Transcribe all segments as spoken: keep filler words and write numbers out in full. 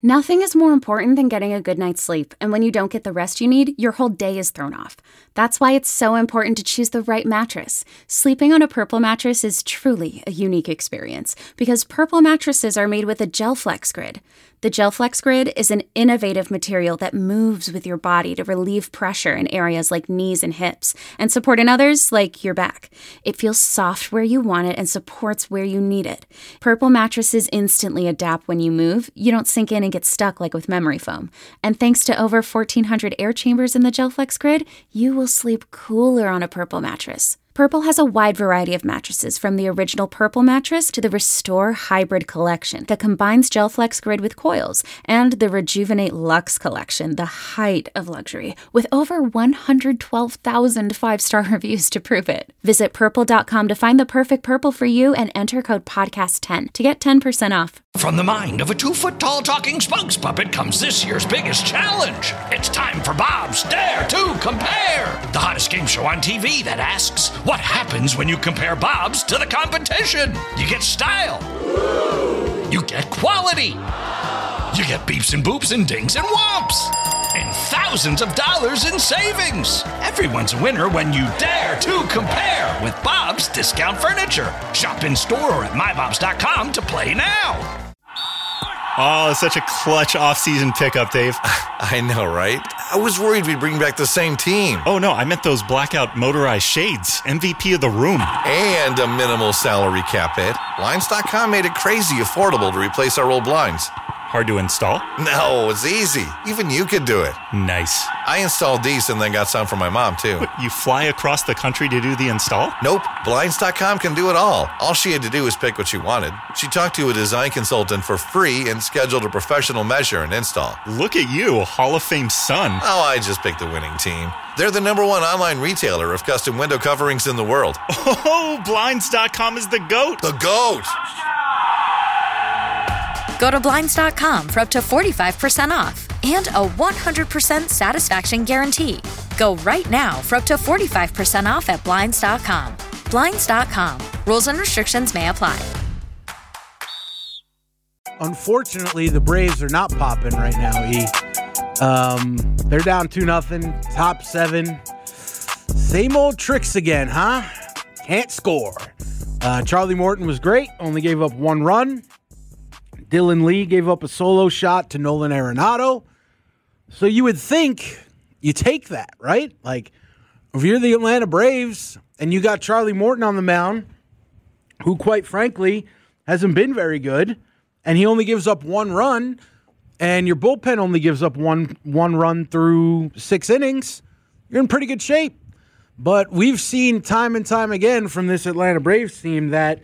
Nothing is more important than getting a good night's sleep, and when you don't get the rest you need, your whole day is thrown off. That's why it's so important to choose the right mattress. Sleeping on a Purple mattress is truly a unique experience, because Purple mattresses are made with a GelFlex Grid. The GelFlex Grid is an innovative material that moves with your body to relieve pressure in areas like knees and hips, and support in others like your back. It feels soft where you want it and supports where you need it. Purple mattresses instantly adapt when you move. You don't sink in and get stuck like with memory foam. And thanks to over fourteen hundred air chambers in the GelFlex Grid, you will sleep cooler on a Purple mattress. Purple has a wide variety of mattresses, from the original Purple mattress to the Restore Hybrid collection that combines GelFlex Grid with coils, and the Rejuvenate Luxe collection, the height of luxury, with over one hundred twelve thousand five-star reviews to prove it. Visit purple dot com to find the perfect Purple for you and enter code podcast ten to get ten percent off. From the mind of a two-foot-tall talking spokes puppet comes this year's biggest challenge. It's time for Bob's Dare to Compare, the hottest game show on T V that asks, what happens when you compare Bob's to the competition? You get style. You get quality. You get beeps and boops and dings and whomps. And thousands of dollars in savings. Everyone's a winner when you dare to compare with Bob's Discount Furniture. Shop in store or at my bobs dot com to play now. Oh, such a clutch off-season pickup, Dave. I know, right? I was worried we'd bring back the same team. Oh, no, I meant those blackout motorized shades. M V P of the room. And a minimal salary cap hit. Blinds dot com made it crazy affordable to replace our old blinds. Hard to install? No, it's easy. Even you could do it. Nice. I installed these and then got some for my mom, too. What, you fly across the country to do the install? Nope. Blinds dot com can do it all. All she had to do was pick what she wanted. She talked to a design consultant for free and scheduled a professional measure and install. Look at you, Hall of Fame son. Oh, I just picked the winning team. They're the number one online retailer of custom window coverings in the world. Oh, Blinds dot com is the GOAT. The GOAT! Go to Blinds dot com for up to forty-five percent off and a one hundred percent satisfaction guarantee. Go right now for up to forty-five percent off at Blinds dot com. Blinds dot com. Rules and restrictions may apply. Unfortunately, the Braves are not popping right now, E. Um, they're down two nothing, top seven. Same old tricks again, huh? Can't score. Uh, Charlie Morton was great, only gave up one run. Dylan Lee gave up a solo shot to Nolan Arenado. So you would think you take that, right? Like, if you're the Atlanta Braves and you got Charlie Morton on the mound, who quite frankly hasn't been very good, and he only gives up one run, and your bullpen only gives up one one run through six innings, you're in pretty good shape. But we've seen time and time again from this Atlanta Braves team that,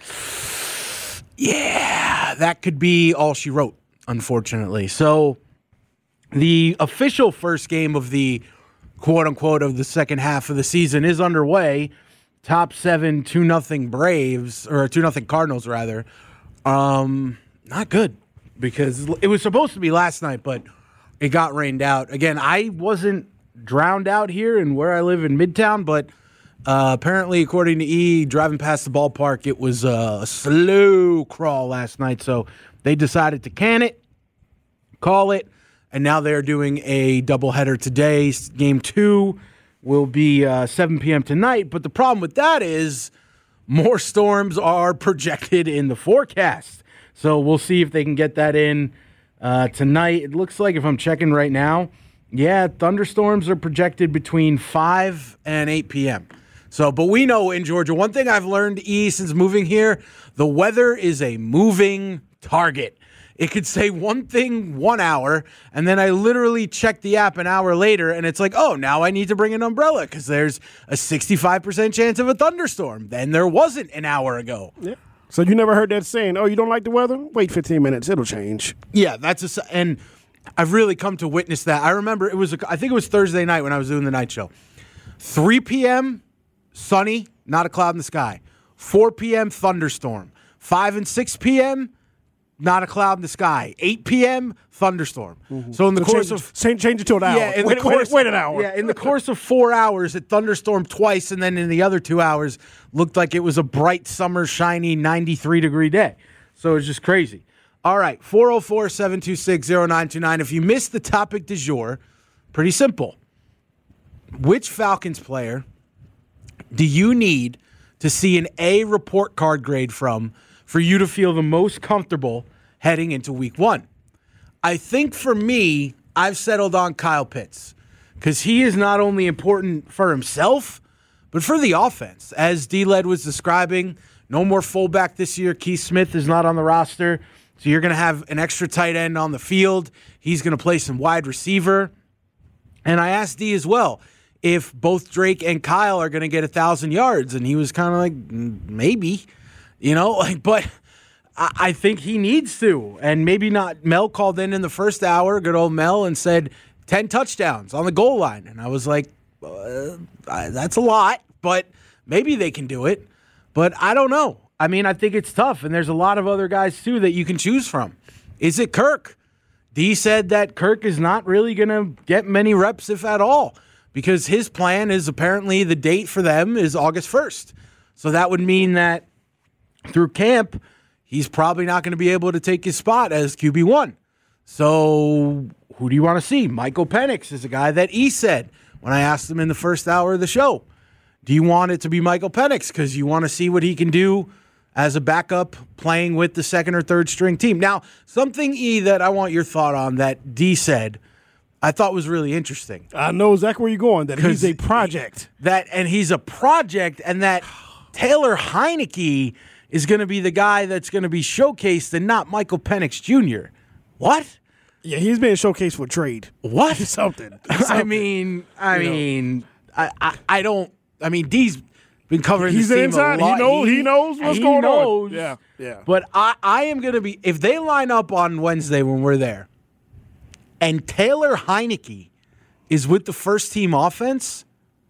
yeah, that could be all she wrote, unfortunately. So the official first game of the quote-unquote of the second half of the season is underway. Top seven, two nothing Braves, or two nothing Cardinals, rather. Um, not good, because it was supposed to be last night, but it got rained out. Again, I wasn't drowned out here in where I live in Midtown, but uh, apparently, according to E, driving past the ballpark, it was a slow crawl last night, so they decided to can it, call it, and now they're doing a doubleheader today. Game two will be uh, seven p.m. tonight, but the problem with that is more storms are projected in the forecast. So we'll see if they can get that in uh, tonight. It looks like, if I'm checking right now, yeah, thunderstorms are projected between five and eight p.m. So, but we know in Georgia, one thing I've learned, E, since moving here, the weather is a moving target. It could say one thing one hour, and then I literally check the app an hour later, and it's like, oh, now I need to bring an umbrella because there's a sixty-five percent chance of a thunderstorm. Then there wasn't an hour ago. Yeah. So you never heard that saying, oh, you don't like the weather? Wait fifteen minutes. It'll change. Yeah, that's a, and I've really come to witness that. I remember it was, a, I think it was Thursday night when I was doing the night show. three p.m., sunny, not a cloud in the sky. four p.m., thunderstorm. five and six p.m., not a cloud in the sky. eight p.m., thunderstorm. Mm-hmm. So in the so course change, of change, change it to an hour. Yeah, in wait, the course, wait, wait an hour. Yeah, in the course of four hours, it thunderstormed twice, and then in the other two hours, looked like it was a bright summer, shiny ninety-three degree day. So it was just crazy. All right, four oh four, seven two six, oh nine two nine. If you missed the topic du jour, pretty simple. Which Falcons player do you need to see an A report card grade from for you to feel the most comfortable heading into week one? I think for me, I've settled on Kyle Pitts because he is not only important for himself, but for the offense. As D-Led was describing, no more fullback this year. Keith Smith is not on the roster. So you're going to have an extra tight end on the field. He's going to play some wide receiver. And I asked D as well if both Drake and Kyle are going to get one thousand yards. And he was kind of like, maybe, you know, like, but I, I think he needs to. And maybe not. Mel called in in the first hour, good old Mel, and said ten touchdowns on the goal line. And I was like, uh, that's a lot, but maybe they can do it. But I don't know. I mean, I think it's tough, and there's a lot of other guys, too, that you can choose from. Is it Kirk? D said that Kirk is not really going to get many reps, if at all, because his plan is apparently the date for them is August first. So that would mean that through camp, he's probably not going to be able to take his spot as Q B one. So who do you want to see? Michael Penix is a guy that E said when I asked him in the first hour of the show. Do you want it to be Michael Penix because you want to see what he can do as a backup playing with the second or third string team? Now, something, E, that I want your thought on that D said I thought was really interesting. I know exactly where you're going, that he's a project. That And he's a project, and that Taylor Heineke is going to be the guy that's going to be showcased and not Michael Penix Junior What? Yeah, he's being showcased for trade. What? Something. I Something. mean, I You know. mean, I, I, I don't, I mean, D's been covering He's this team inside. a lot. He knows. He knows what's he going knows. on. Yeah, yeah. But I, I am going to be, if they line up on Wednesday when we're there, and Taylor Heineke is with the first team offense,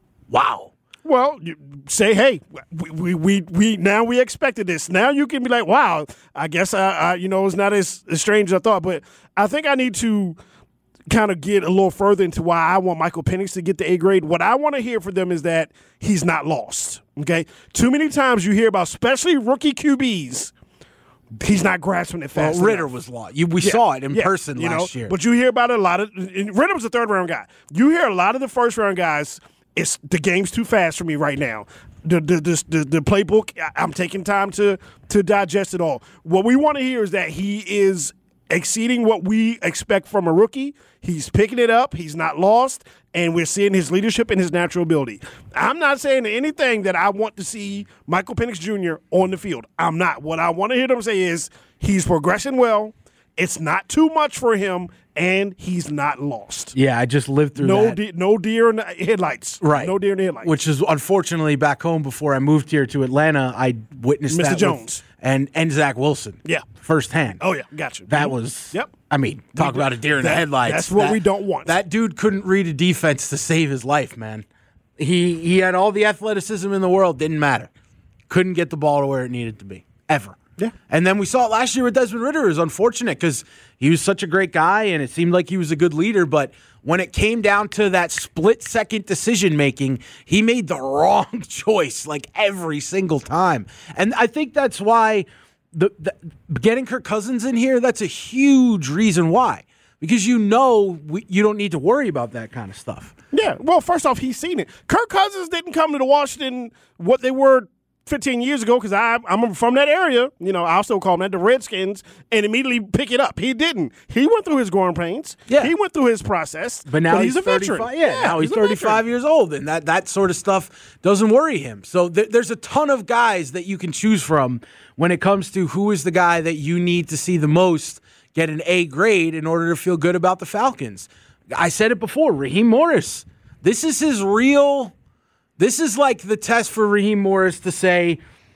wow. Well, you say, hey, we, we we we now we expected this. Now you can be like, wow. I guess I, I you know, it's not as, as strange as I thought. But I think I need to kind of get a little further into why I want Michael Penix to get the A grade. What I want to hear from them is that he's not lost. Okay, too many times you hear about, especially rookie Q Bs, he's not grasping it fast. Well, Ritter enough. was lost. You, we Yeah, saw it in yeah, person you last know, year. But you hear about it a lot of. And Ritter was a third round guy. You hear a lot of the first round guys. It's the game's too fast for me right now. The the the, the, the playbook. I, I'm taking time to to digest it all. What we want to hear is that he is exceeding what we expect from a rookie. He's picking it up. He's not lost. And we're seeing his leadership and his natural ability. I'm not saying anything that I want to see Michael Penix Junior on the field. I'm not. What I want to hear them say is he's progressing well. It's not too much for him, and he's not lost. Yeah, I just lived through No, that. de- no deer in the headlights. Right. No deer in the headlights. Which is unfortunately back home before I moved here to Atlanta, I witnessed Mister that. Jones. With, and, and Zach Wilson. Yeah. Firsthand. Oh, yeah. Got you. That was, Yep. I mean, talk We- about a deer in the that- headlights. that's what That- we don't want. That dude couldn't read a defense to save his life, man. He he had all the athleticism in the world, didn't matter. Couldn't get the ball to where it needed to be, ever. Yeah. And then we saw it last year with Desmond Ritter. It was unfortunate because he was such a great guy and it seemed like he was a good leader. But when it came down to that split-second decision-making, he made the wrong choice like every single time. And I think that's why the, the getting Kirk Cousins in here, that's a huge reason why. Because you know we, you don't need to worry about that kind of stuff. Yeah. Well, first off, he's seen it. Kirk Cousins didn't come to the Washington what they were fifteen years ago because I'm from that area. You know, I also call them that the Redskins and immediately pick it up. He didn't. He went through his growing pains. Yeah. He went through his process. But now but he's, he's, a veteran. thirty-five. Yeah, yeah now he's, he's a thirty-five veteran. years old, and that, that sort of stuff doesn't worry him. So th- there's a ton of guys that you can choose from when it comes to who is the guy that you need to see the most get an A grade in order to feel good about the Falcons. I said it before, Raheem Morris. This is his real – this is like the test for Raheem Morris to say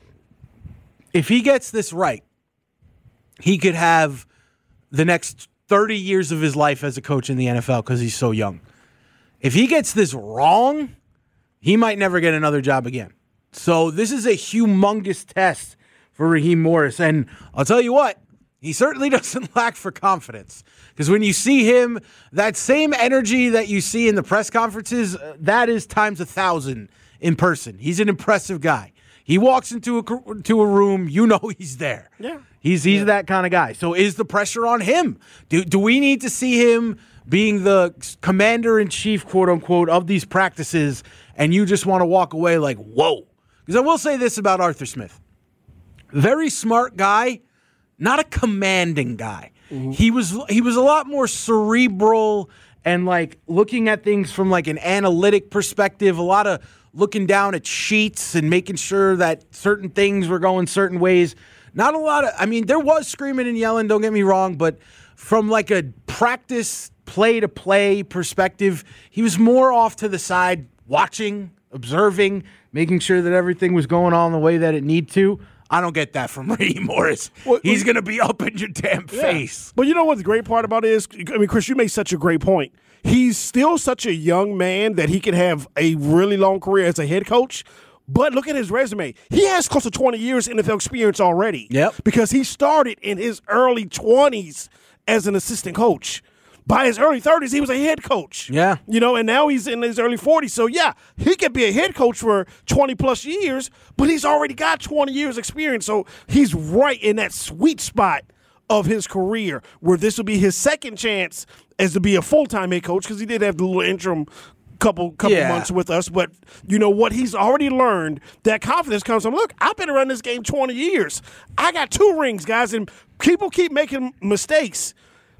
if he gets this right, he could have the next thirty years of his life as a coach in the N F L because he's so young. If he gets this wrong, he might never get another job again. So this is a humongous test for Raheem Morris. And I'll tell you what, he certainly doesn't lack for confidence. Because when you see him, that same energy that you see in the press conferences, uh, that is times a thousand in person. He's an impressive guy. He walks into a to a room, you know he's there. Yeah. He's he's yeah. that kind of guy. So is the pressure on him? Do do we need to see him being the commander in chief, quote unquote, of these practices, and you just want to walk away like, whoa? Because I will say this about Arthur Smith. Very smart guy, not a commanding guy. Mm-hmm. He was he was a lot more cerebral and like looking at things from like an analytic perspective, a lot of looking down at sheets and making sure that certain things were going certain ways. Not a lot of, I mean, there was screaming and yelling, don't get me wrong, but from like a practice play-to-play perspective, he was more off to the side, watching, observing, making sure that everything was going on the way that it need to. I don't get that from Raheem Morris. Well, He's going to be up in your damn yeah. face. But you know what the great part about it is? I mean, Chris, you made such a great point. He's still such a young man that he could have a really long career as a head coach. But look at his resume. He has close to twenty years N F L experience already. Yep. Because he started in his early twenties as an assistant coach. By his early thirties, he was a head coach. Yeah. You know, and now he's in his early forties. So, yeah, he could be a head coach for twenty-plus years, but he's already got twenty years experience. So he's right in that sweet spot of his career where this will be his second chance as to be a full-time head coach because he did have the little interim couple couple yeah. months with us. But, you know, what he's already learned, that confidence comes from, look, I've been around this game twenty years. I got two rings, guys, and people keep making mistakes.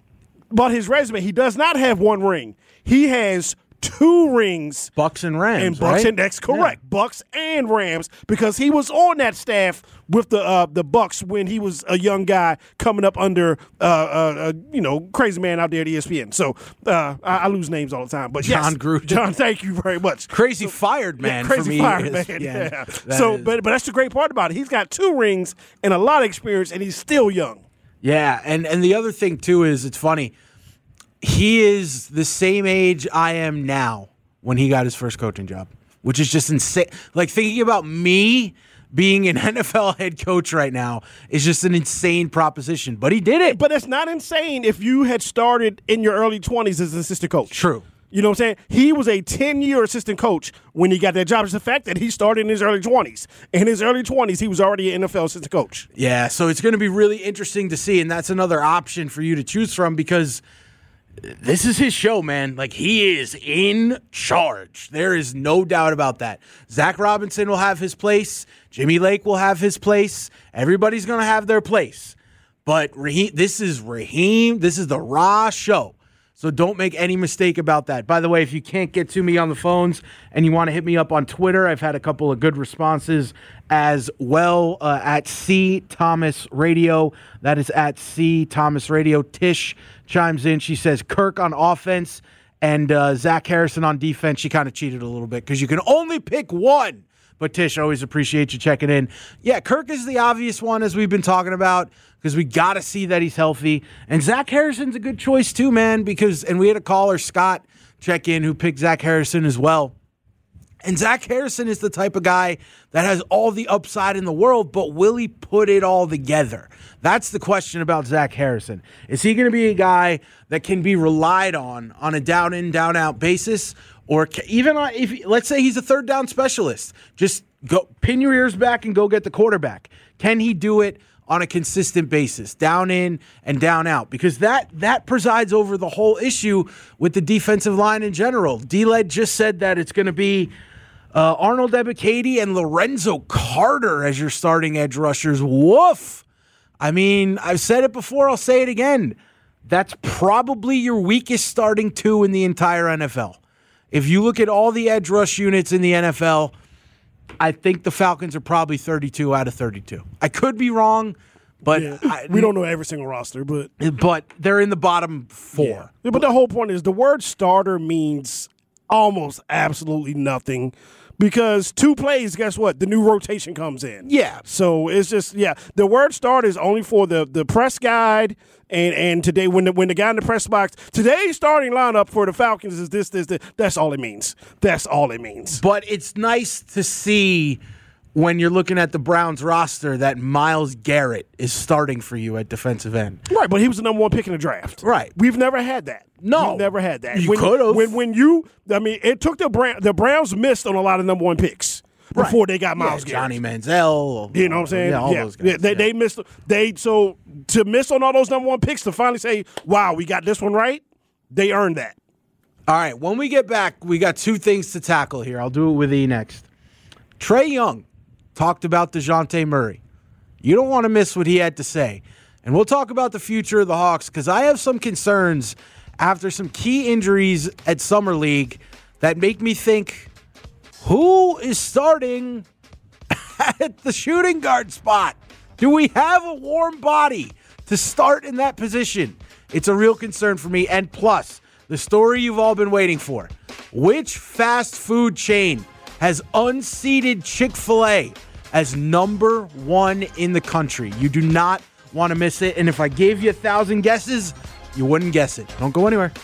But his resume, he does not have one ring. He has two rings. Bucks and Rams, and Bucks right? and that's correct. Yeah. Bucks and Rams, because he was on that staff with the uh, the Bucks when he was a young guy coming up under uh, uh, uh you know crazy man out there at E S P N. So uh, I, I lose names all the time, but John yes, Gruden. John, thank you very much. Crazy so, fired man. Yeah, crazy for me fired is, man. Yeah. yeah. So, is. but but that's the great part about it. He's got two rings and a lot of experience, and he's still young. Yeah, and and the other thing too is it's funny. He is the same age I am now when he got his first coaching job, which is just insane. Like thinking about me being an N F L head coach right now is just an insane proposition, but he did it. But it's not insane if you had started in your early twenties as an assistant coach. True. You know what I'm saying? He was a ten-year assistant coach when he got that job. It's the fact that he started in his early twenties. In his early twenties, he was already an N F L assistant coach. Yeah, so it's going to be really interesting to see, and that's another option for you to choose from because this is his show, man. Like, he is in charge. There is no doubt about that. Zach Robinson will have his place. Jimmy Lake will have his place. Everybody's going to have their place. But Raheem, this is Raheem. This is the Raw show. So don't make any mistake about that. By the way, if you can't get to me on the phones and you want to hit me up on Twitter, I've had a couple of good responses as well uh, at C Thomas Radio. That is at C Thomas Radio. Tish chimes in. She says Kirk on offense and uh, Zach Harrison on defense. She kind of cheated a little bit because you can only pick one. But Tish, always appreciate you checking in. Yeah, Kirk is the obvious one as we've been talking about because we got to see that he's healthy. And Zach Harrison's a good choice too, man, because, and we had a caller, Scott, check in who picked Zach Harrison as well. And Zach Harrison is the type of guy that has all the upside in the world, but will he put it all together? That's the question about Zach Harrison. Is he going to be a guy that can be relied on on a down-in, down-out basis? Or even if, let's say he's a third down specialist, just go pin your ears back and go get the quarterback. Can he do it on a consistent basis, down in and down out? Because that that presides over the whole issue with the defensive line in general. D-Led just said that it's going to be uh, Arnold Ebiketie and Lorenzo Carter as your starting edge rushers. Woof. I mean, I've said it before, I'll say it again. That's probably your weakest starting two in the entire N F L. If you look at all the edge rush units in the N F L, I think the Falcons are probably thirty-two out of thirty-two. I could be wrong, but yeah. I, we don't know every single roster, but but they're in the bottom four. Yeah. Yeah, but the whole point is the word starter means almost absolutely nothing. Because two plays, guess what? The new rotation comes in. Yeah. So it's just, yeah. The word start is only for the, the press guide. And and today, when the, when the guy in the press box, today's starting lineup for the Falcons is this, this, this. That's all it means. That's all it means. But it's nice to see when you're looking at the Browns roster that Myles Garrett is starting for you at defensive end. Right, but he was the number one pick in the draft. Right. We've never had that. No. We've never had that. You when, could have. When, when you, I mean, it took the Browns, the Browns missed on a lot of number one picks before Right. they got Miles yeah, Garrett. Johnny Manziel. You know what I'm saying? Yeah, all those guys. Yeah, they, yeah. they missed. They so to miss on all those number one picks to finally say, "Wow, we got this one right." They earned that. All right, when we get back, we got two things to tackle here. I'll do it with E next. Trae Young talked about DeJounte Murray. You don't want to miss what he had to say. And we'll talk about the future of the Hawks because I have some concerns after some key injuries at Summer League that make me think, who is starting at the shooting guard spot? Do we have a warm body to start in that position? It's a real concern for me. And plus, the story you've all been waiting for. Which fast food chain has unseated Chick-fil-A as number one in the country? You do not want to miss it. And if I gave you a thousand guesses, you wouldn't guess it. Don't go anywhere.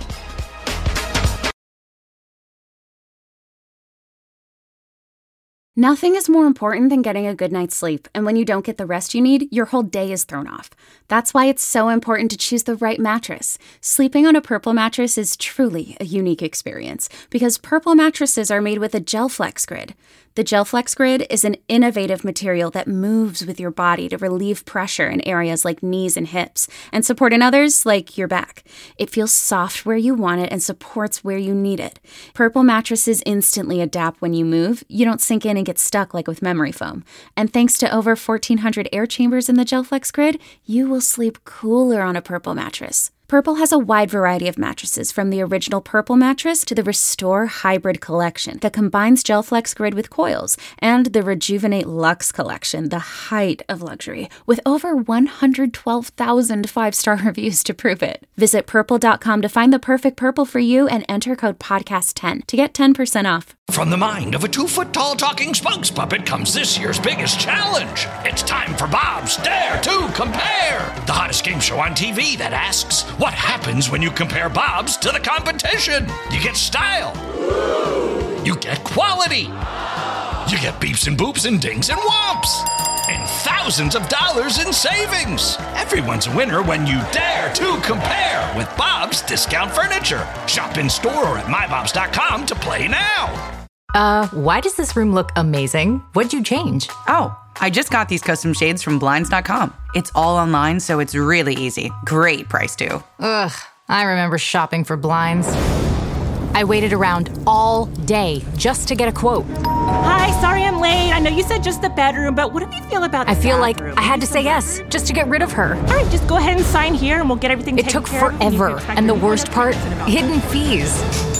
Nothing is more important than getting a good night's sleep, and when you don't get the rest you need, your whole day is thrown off. That's why it's so important to choose the right mattress. Sleeping on a Purple mattress is truly a unique experience, because Purple mattresses are made with a GelFlex Grid. The GelFlex Grid is an innovative material that moves with your body to relieve pressure in areas like knees and hips, and support in others like your back. It feels soft where you want it and supports where you need it. Purple mattresses instantly adapt when you move. You don't sink in and get stuck like with memory foam. And thanks to over fourteen hundred air chambers in the GelFlex Grid, you will sleep cooler on a Purple mattress. Purple has a wide variety of mattresses, from the original Purple mattress to the Restore Hybrid collection that combines GelFlex Grid with coils, and the Rejuvenate Luxe collection, the height of luxury, with over one hundred twelve thousand five-star reviews to prove it. Visit purple dot com to find the perfect Purple for you and enter code podcast ten to get ten percent off. From the mind of a two-foot-tall talking spokes puppet comes this year's biggest challenge. It's time for Bob's Dare to Compare, the hottest game show on T V that asks, what happens when you compare Bob's to the competition? You get style. You get quality. You get beeps and boops and dings and whomps. And thousands of dollars in savings. Everyone's a winner when you dare to compare with Bob's Discount Furniture. Shop in store or at my bobs dot com to play now. Uh, why does this room look amazing? What'd you change? Oh, I just got these custom shades from blinds dot com. It's all online, so it's really easy. Great price, too. Ugh, I remember shopping for blinds. I waited around all day just to get a quote. Hi, sorry I'm late. I know you said just the bedroom, but what do you feel about the I feel bathroom? like I had to say yes just to get rid of her. All right, just go ahead and sign here and we'll get everything It taken took care of. forever, and the worst part, hidden fees.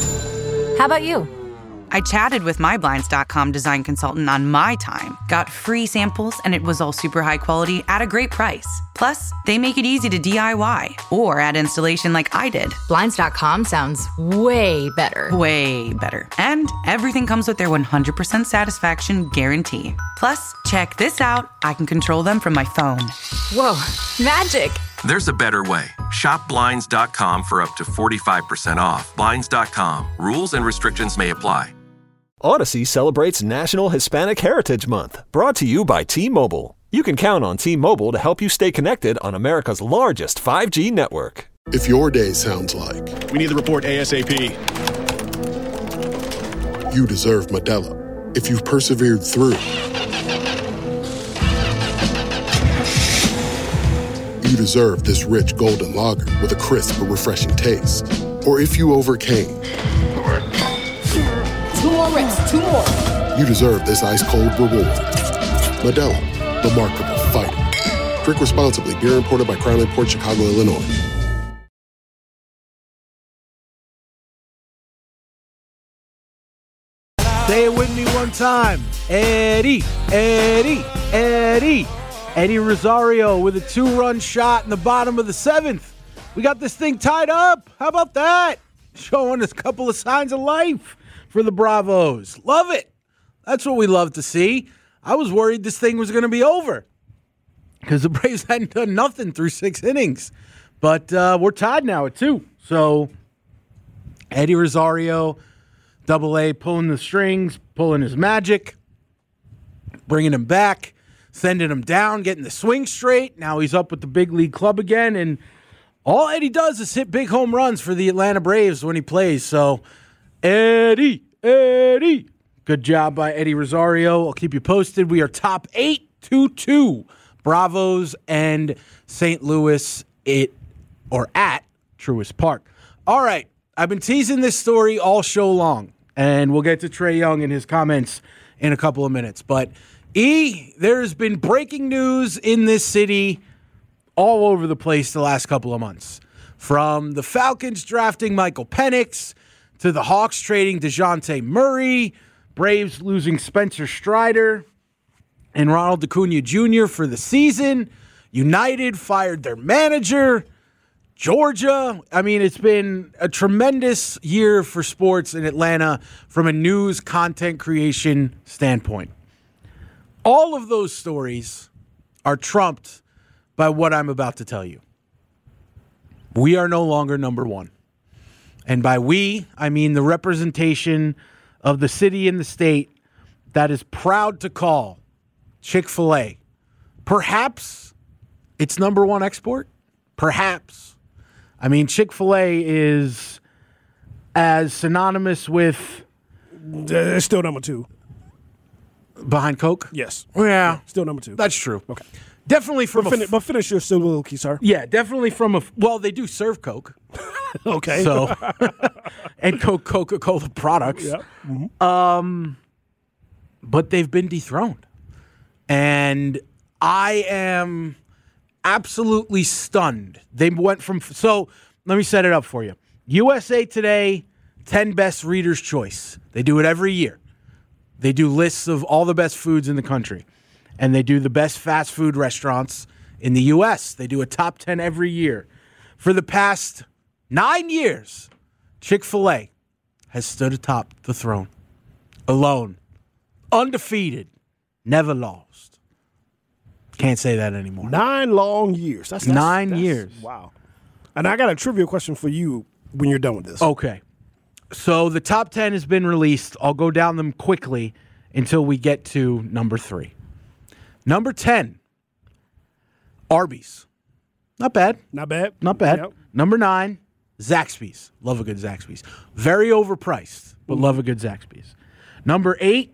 How about you? I chatted with my blinds dot com design consultant on my time, got free samples, and it was all super high quality at a great price. Plus, they make it easy to D I Y or add installation like I did. blinds dot com sounds way better. Way better. And everything comes with their one hundred percent satisfaction guarantee. Plus, check this out. I can control them from my phone. Whoa, magic. There's a better way. Shop blinds dot com for up to forty-five percent off. blinds dot com. Rules and restrictions may apply. Odyssey celebrates National Hispanic Heritage Month, brought to you by T-Mobile. You can count on T-Mobile to help you stay connected on America's largest five G network. If your day sounds like, we need the report ASAP, you deserve Modelo. If you've persevered through, you deserve this rich golden lager with a crisp but refreshing taste. Or if you overcame, Two more reps, two more. you deserve this ice-cold reward. Modelo, the mark of a fighter. Drink responsibly. Beer imported by Crown Port Chicago, Illinois. Say it with me one time. Eddie, Eddie, Eddie. Eddie Rosario with a two-run shot in the bottom of the seventh. We got this thing tied up. How about that? Showing us a couple of signs of life for the Bravos. Love it. That's what we love to see. I was worried this thing was going to be over because the Braves hadn't done nothing through six innings. But uh, we're tied now at two. So Eddie Rosario, Double A, pulling the strings, pulling his magic, bringing him back, sending him down, getting the swing straight. Now he's up with the big league club again. And all Eddie does is hit big home runs for the Atlanta Braves when he plays. So Eddie, Eddie, Good job by Eddie Rosario. I'll keep you posted. We are top eight, two two. Bravos and Saint Louis it or at Truist Park. All right. I've been teasing this story all show long, and we'll get to Trae Young and his comments in a couple of minutes. But, E, there's been breaking news in this city all over the place the last couple of months. From the Falcons drafting Michael Penix to the Hawks trading DeJounte Murray, Braves losing Spencer Strider and Ronald Acuna Junior for the season. United fired their manager. Georgia, I mean, it's been a tremendous year for sports in Atlanta from a news content creation standpoint. All of those stories are trumped by what I'm about to tell you. We are no longer number one. And by we, I mean the representation of the city and the state that is proud to call Chick-fil-A perhaps its number one export. Perhaps. I mean, Chick-fil-A is as synonymous with... It's still number two. Behind Coke? Yes. Yeah. yeah. Still number two. That's true. Okay. Definitely from but, a... Fin- but finish your soliloquy, sir. Yeah, definitely from a... Well, they do serve Coke. Okay. So, and Coke, Coca-Cola products. Yeah. Mm-hmm. Um, but they've been dethroned. And I am... absolutely stunned. They went from... So, let me set it up for you. U S A Today, ten Best Reader's Choice. They do it every year. They do lists of all the best foods in the country. And they do the best fast food restaurants in the U S. They do a top ten every year. For the past nine years, Chick-fil-A has stood atop the throne. Alone. Undefeated. Never lost. Can't say that anymore. Nine long years. That's, that's Nine that's, years. Wow. And I got a trivia question for you when you're done with this. Okay. So the top ten has been released. I'll go down them quickly until we get to number three. Number ten, Arby's. Not bad. Not bad. Not bad. Yep. Number nine, Zaxby's. Love a good Zaxby's. Very overpriced, but mm. love a good Zaxby's. Number eight,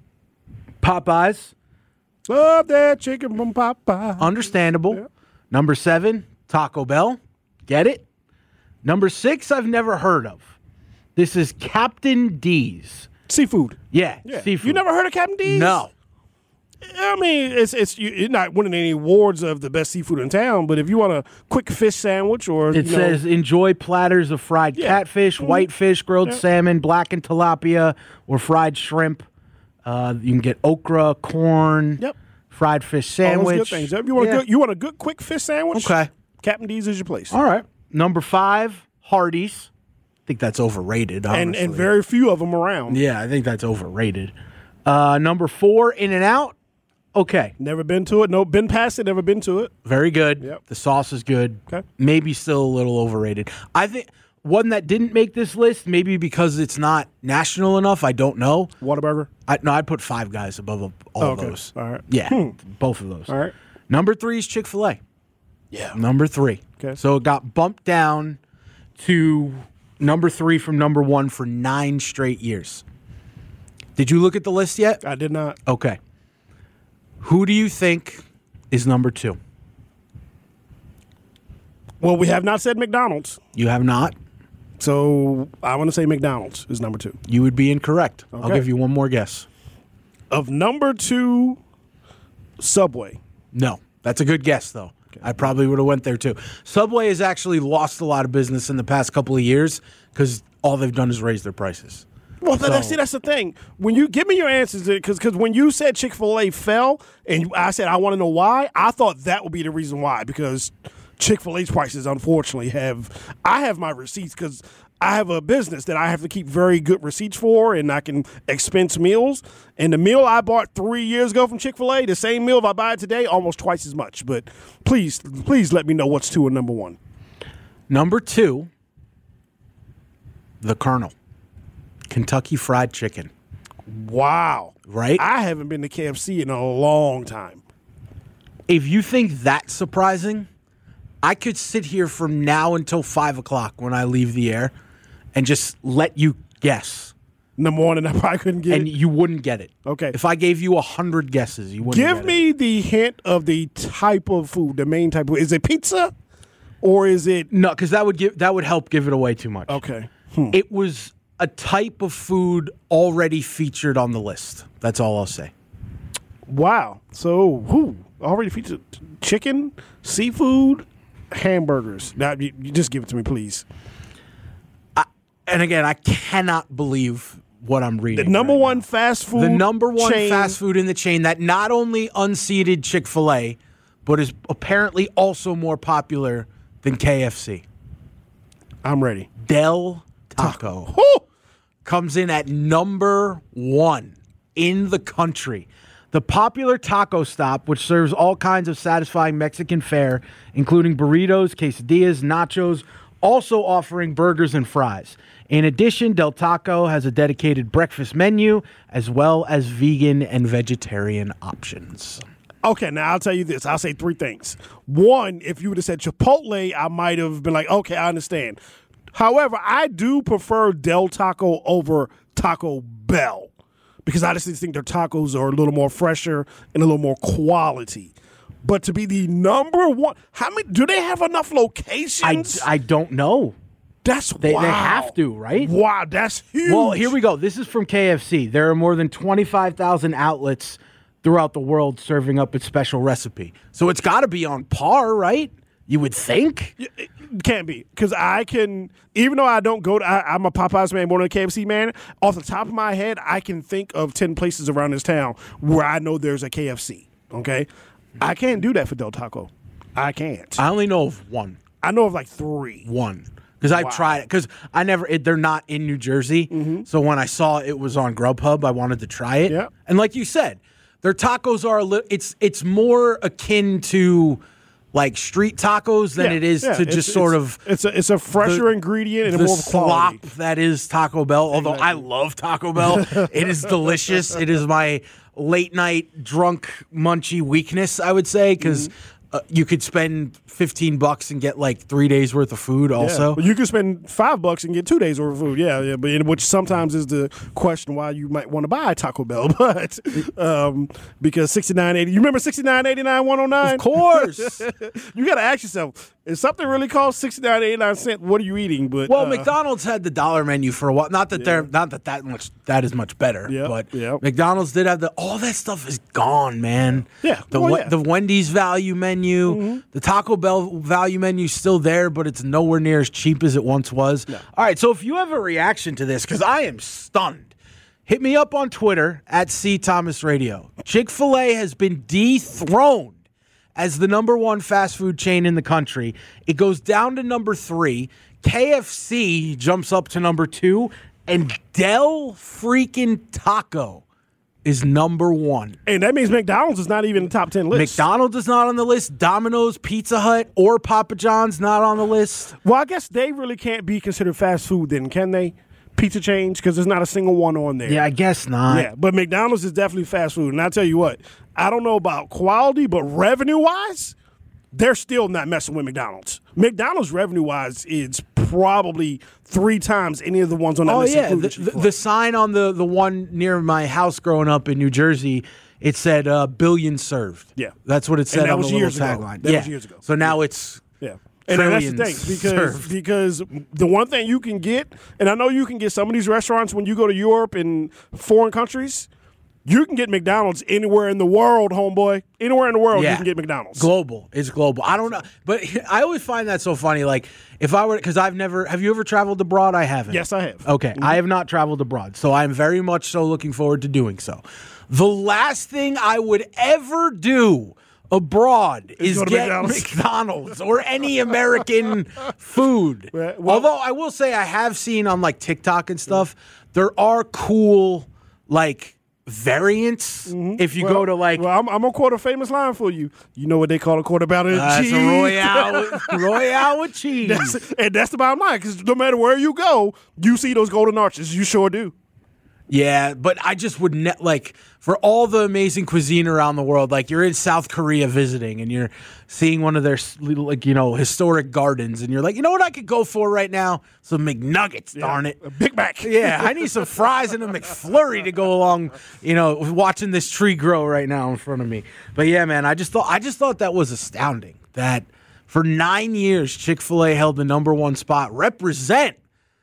Popeyes. Love that chicken from Popeye. Understandable. Yeah. Number seven, Taco Bell. Get it? Number six, I've never heard of. This is Captain D's. Seafood. Yeah, yeah. seafood. You never heard of Captain D's? No. I mean, it's it's you're not winning any awards of the best seafood in town, but if you want a quick fish sandwich or it you know, says enjoy platters of fried yeah. catfish, mm-hmm. whitefish, grilled yeah. salmon, blackened tilapia, or fried shrimp. Uh, you can get okra, corn, yep. fried fish sandwich. All those good things. If you want yeah. a good, you want a good quick fish sandwich? Okay. Captain D's is your place. All right. Number five, Hardee's. I think that's overrated. Honestly. And and very few of them around. Yeah, I think that's overrated. Uh, number four, In-N-Out. Okay. Never been to it. No, been past it. Never been to it. Very good. Yep. The sauce is good. Okay. Maybe still a little overrated. I think one that didn't make this list, maybe because it's not national enough. I don't know. Whataburger. I, no, I'd put Five Guys above all oh, of okay. those. All right. Yeah, hmm. both of those. All right. Number three is Chick-fil-A. Yeah. Number three. Okay. So it got bumped down to number three from number one for nine straight years. Did you look at the list yet? I did not. Okay. Who do you think is number two? Well, we have not said McDonald's. You have not? So I want to say McDonald's is number two. You would be incorrect. Okay. I'll give you one more guess. Of number two, Subway. No. That's a good guess, though. Okay. I probably would have went there, too. Subway has actually lost a lot of business in the past couple of years because all they've done is raise their prices. Well, so, that's, see, that's the thing. When you give me your answers, because because when you said Chick-fil-A fell, and I said I want to know why, I thought that would be the reason why. Because Chick-fil-A's prices, unfortunately, have I have my receipts because I have a business that I have to keep very good receipts for, and I can expense meals. And the meal I bought three years ago from Chick-fil-A, the same meal if I buy it today, almost twice as much. But please, please let me know what's two and number one. Number two, the Colonel. Kentucky Fried Chicken. Wow. Right? I haven't been to K F C in a long time. If you think that's surprising, I could sit here from now until five o'clock when I leave the air and just let you guess Number one, and I probably couldn't get and it. you wouldn't get it. Okay. If I gave you a hundred guesses, you wouldn't Give get me it. the hint of the type of food, the main type of Is it pizza or is it. No, because that would give that would help give it away too much. Okay. Hmm. It was a type of food already featured on the list. That's all I'll say. Wow. So, who already featured chicken, seafood, hamburgers. Now, you, you just give it to me, please. I, and again, I cannot believe what I'm reading. The number right one now. fast food The number one chain. fast food in the chain that not only unseated Chick-fil-A, but is apparently also more popular than K F C. I'm ready. Del Taco. Woo! Comes in at number one in the country. The popular taco stop, which serves all kinds of satisfying Mexican fare, including burritos, quesadillas, nachos, also offering burgers and fries. In addition, Del Taco has a dedicated breakfast menu, as well as vegan and vegetarian options. Okay, now I'll tell you this. I'll say three things. One, if you would have said Chipotle, I might have been like, okay, I understand. However, I do prefer Del Taco over Taco Bell because I just think their tacos are a little more fresher and a little more quality. But to be the number one, how many do they have enough locations? I, I don't know. That's they, wow. They have to, right? Wow, that's huge. Well, here we go. This is from K F C. There are more than twenty-five thousand outlets throughout the world serving up its special recipe. So it's got to be on par, right? You would think. It can't be because I can, even though I don't go to, I, I'm a Popeyes man more than a K F C man. Off the top of my head, I can think of ten places around this town where I know there's a K F C. Okay, I can't do that for Del Taco. I can't. I only know of one. I know of like three. One. Because I've Wow. tried it. Because I never, it, they're not in New Jersey. Mm-hmm. So when I saw it was on Grubhub, I wanted to try it. Yep. And like you said, their tacos are a little, it's, it's more akin to like street tacos than Yeah, it is yeah. to It's- just sort it's- of. It's a it's a fresher the- ingredient and the more of quality. slop that is Taco Bell. Although I Exactly. love Taco Bell, it is delicious. It is my late night drunk munchy weakness, I would say, because Mm-hmm. uh, you could spend fifteen bucks and get like three days worth of food. Also, Yeah. Well, you can spend five bucks and get two days worth of food. Yeah, yeah, but which sometimes is the question why you might want to buy Taco Bell, but um, because sixty nine eighty. You remember sixty nine eighty nine one oh nine? Of course. You got to ask yourself: if something really costs sixty nine eighty nine cent, what are you eating? But well, uh, McDonald's had the dollar menu for a while. Not that they're not that that much that is much better. Yep, but yep. McDonald's did have the all that stuff is gone, man. Yeah, The well, Wa- yeah. the Wendy's value menu, Mm-hmm. the Taco Bell value menu is still there, but it's nowhere near as cheap as it once was. All right, so if you have a reaction to this, because I am stunned, hit me up on Twitter at C Thomas Radio. Chick-fil-A has been dethroned as the number one fast food chain in the country. It goes down to number three. K F C jumps up to number two, and Del freaking Taco is number one. and that means McDonald's is not even in the top ten list. McDonald's is not on the list. Domino's, Pizza Hut, or Papa John's not on the list. Well, I guess they really can't be considered fast food then, can they? Pizza chains, because there's not a single one on there. Yeah, I guess not. Yeah, but McDonald's is definitely fast food. And I tell you what, I don't know about quality, but revenue-wise, they're still not messing with McDonald's. McDonald's revenue-wise is probably three times any of the ones on that Oh list. yeah, the, including the, Chick-fil-A. the sign on the, the one near my house growing up in New Jersey, it said uh, "billion served." Yeah. That's what it said And that on was the little years ago. tagline. That yeah. was years ago. So now it's Yeah. And that's the trillions thing, because served. because the one thing you can get, and I know you can get some of these restaurants when you go to Europe and foreign countries, you can get McDonald's anywhere in the world, homeboy. Anywhere in the world, you Yeah. can get McDonald's. global. It's global. I don't know, but I always find that so funny. Like if I were, because I've never. Have you ever traveled abroad? I haven't. Yes, I have. Okay, I have not traveled abroad, so I'm very much so looking forward to doing so. The last thing I would ever do abroad is go to get McDonald's. McDonald's or any American food. Right, well- Although I will say I have seen on like TikTok and stuff, there are cool like variants. If you Well- go to like well, I'm, I'm gonna quote a famous line for you. You know what they call a quarter pounder and uh, it's cheese? a Royale, Royale with cheese. That's, and that's the bottom line, because no matter where you go, you see those golden arches. You sure do. Yeah, but I just would ne- like for all the amazing cuisine around the world. Like you're in South Korea visiting, and you're seeing one of their like you know historic gardens, and you're like, you know what I could go for right now? Some McNuggets, Yeah, darn it, a Big Mac. Yeah, I need some fries and a McFlurry to go along. You know, watching this tree grow right now in front of me. But yeah, man, I just thought I just thought that was astounding. That for nine years, Chick-fil-A held the number one spot. Represent,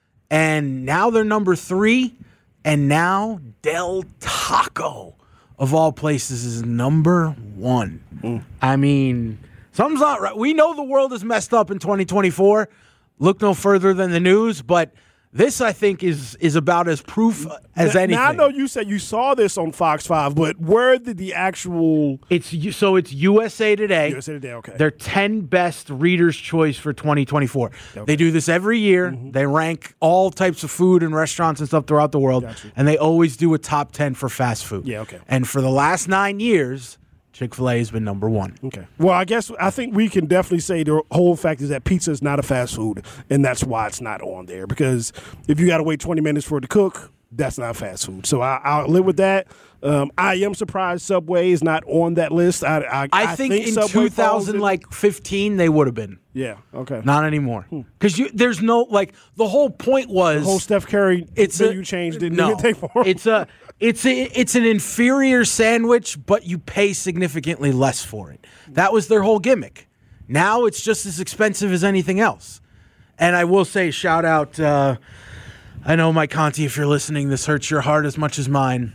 and now they're number three. And now Del Taco, of all places, is number one. Mm. I mean, something's not right. We know the world is messed up in twenty twenty-four. Look no further than the news, but this, I think, is is about as proof as now, anything. Now, I know you said you saw this on Fox five, but where did the actual... It's so it's U S A Today. U S A Today, okay. They're ten best Reader's Choice for twenty twenty-four. Okay. They do this every year. Mm-hmm. They rank all types of food and restaurants and stuff throughout the world, gotcha. And they always do a top ten for fast food. Yeah, okay. And for the last nine years... Chick-fil-A has been number one. Okay. Well, I guess I think we can definitely say the whole fact is that pizza is not a fast food, and that's why it's not on there. Because if you got to wait twenty minutes for it to cook, that's not fast food. So I, I'll live with that. Um, I am surprised Subway is not on that list. I I, I, I think, think in Subway two thousand fifteen they would have been. Yeah. Okay. Not anymore. Because hmm. there's no like the whole point was the whole Steph Curry it's menu a, change didn't no, even take for him. It's a it's a it's an inferior sandwich, but you pay significantly less for it. That was their whole gimmick. Now it's just as expensive as anything else. And I will say, shout out. Uh, I know, Mike Conti, if you're listening, this hurts your heart as much as mine.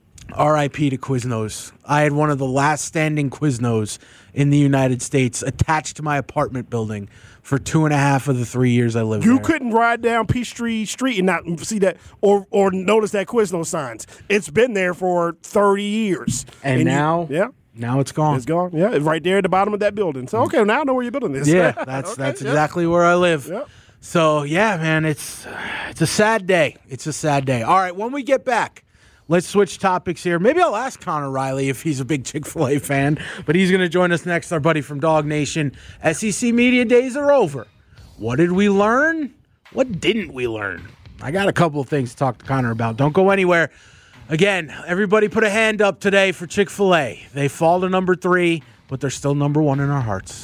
R I P to Quiznos. I had one of the last standing Quiznos in the United States attached to my apartment building for two and a half of the three years I lived you there. You couldn't ride down Peachtree Street and not see that or or notice that Quiznos signs. It's been there for thirty years. And, and now, you, yeah. Now it's gone. It's gone. Yeah, it's right there at the bottom of that building. So, okay, now I know where you're building this. Yeah, that's okay, that's yeah. exactly where I live. Yep. So, yeah, man, it's it's a sad day. It's a sad day. All right, when we get back, let's switch topics here. Maybe I'll ask Connor Riley if he's a big Chick-fil-A fan, but he's going to join us next, our buddy from Dog Nation. S E C Media Days are over. What did we learn? What didn't we learn? I got a couple of things to talk to Connor about. Don't go anywhere. Again, everybody put a hand up today for Chick-fil-A. They fall to number three, but they're still number one in our hearts.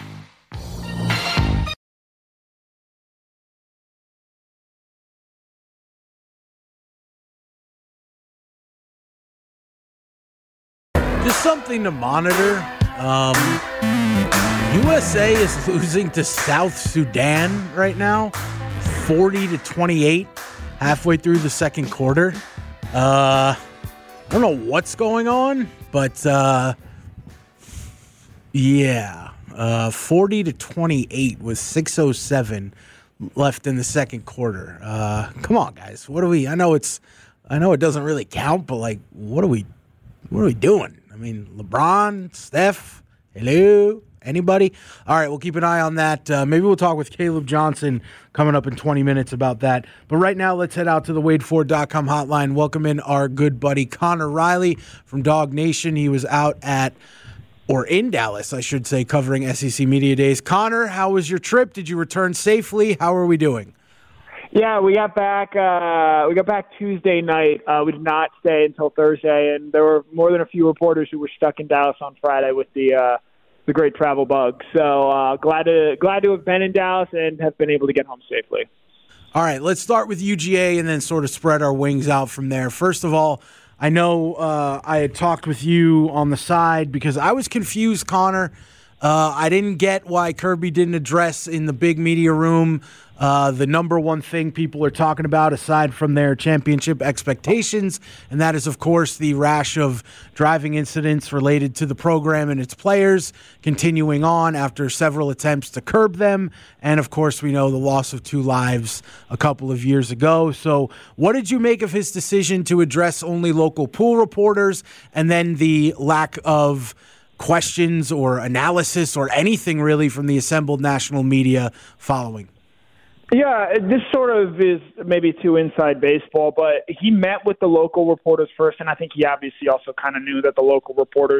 Just something to monitor. Um, U S A is losing to South Sudan right now, forty to twenty-eight, halfway through the second quarter. Uh, I don't know what's going on, but uh, yeah, uh, forty to twenty-eight with six oh seven left in the second quarter. Uh, come on, guys, what are we? I know it's, I know it doesn't really count, but like, what are we, what are we doing? I mean, LeBron, Steph, hello, anybody? All right, we'll keep an eye on that. Uh, maybe we'll talk with Caleb Johnson coming up in twenty minutes about that. But right now, let's head out to the Wade Ford dot com hotline. Welcome in our good buddy Connor Riley from Dog Nation. He was out at, or in Dallas, I should say, covering S E C Media Days. Connor, how was your trip? Did you return safely? How are we doing? Yeah, we got back. Uh, we got back Tuesday night. Uh, we did not stay until Thursday, and there were more than a few reporters who were stuck in Dallas on Friday with the uh, the great travel bug. So uh, glad to glad to have been in Dallas and have been able to get home safely. All right, let's start with U G A and then sort of spread our wings out from there. First of all, I know uh, I had talked with you on the side because I was confused, Connor. Uh, I didn't get why Kirby didn't address in the big media room uh, the number one thing people are talking about aside from their championship expectations, and that is, of course, the rash of driving incidents related to the program and its players continuing on after several attempts to curb them. And, of course, we know the loss of two lives a couple of years ago. So what did you make of his decision to address only local pool reporters and then the lack of questions or analysis or anything really from the assembled national media following? Yeah, this sort of is maybe too inside baseball, but he met with the local reporters first, and I think he obviously also kind of knew that the local reporters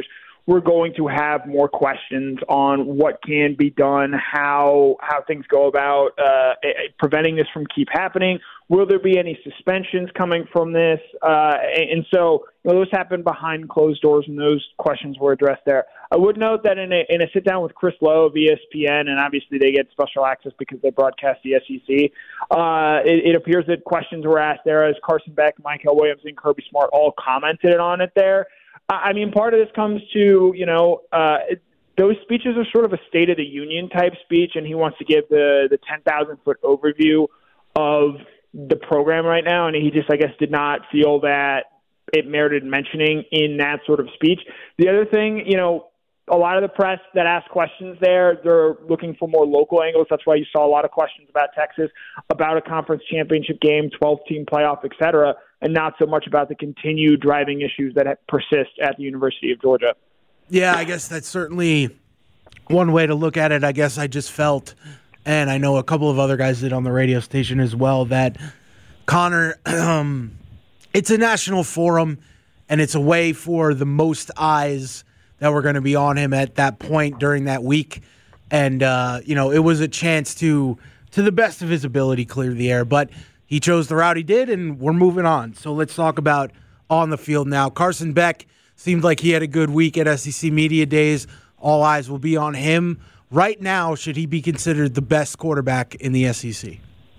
we're going to have more questions on what can be done, how how things go about uh, preventing this from keep happening. Will there be any suspensions coming from this? Uh, and so you know, those happened behind closed doors, and those questions were addressed there. I would note that in a, in a sit-down with Chris Lowe of E S P N, and obviously they get special access because they broadcast the S E C, uh, it, it appears that questions were asked there as Carson Beck, Michael Williams, and Kirby Smart all commented on it there. I mean, part of this comes to, you know, uh, it, those speeches are sort of a State of the Union type speech, and he wants to give the, the ten thousand foot overview of the program right now, and he just, I guess, did not feel that it merited mentioning in that sort of speech. The other thing, you know, a lot of the press that ask questions there, they're looking for more local angles. That's why you saw a lot of questions about Texas, about a conference championship game, twelve-team playoff, et cetera, and not so much about the continued driving issues that persist at the University of Georgia. Yeah, I guess that's certainly one way to look at it. I guess I just felt, and I know a couple of other guys did on the radio station as well, that Connor, um, it's a national forum, and it's a way for the most eyes that were going to be on him at that point during that week. And, uh, you know, it was a chance to, to the best of his ability, clear the air. But he chose the route he did, and we're moving on. So let's talk about on the field now. Carson Beck seemed like he had a good week at S E C Media Days. All eyes will be on him. Right now, should he be considered the best quarterback in the S E C?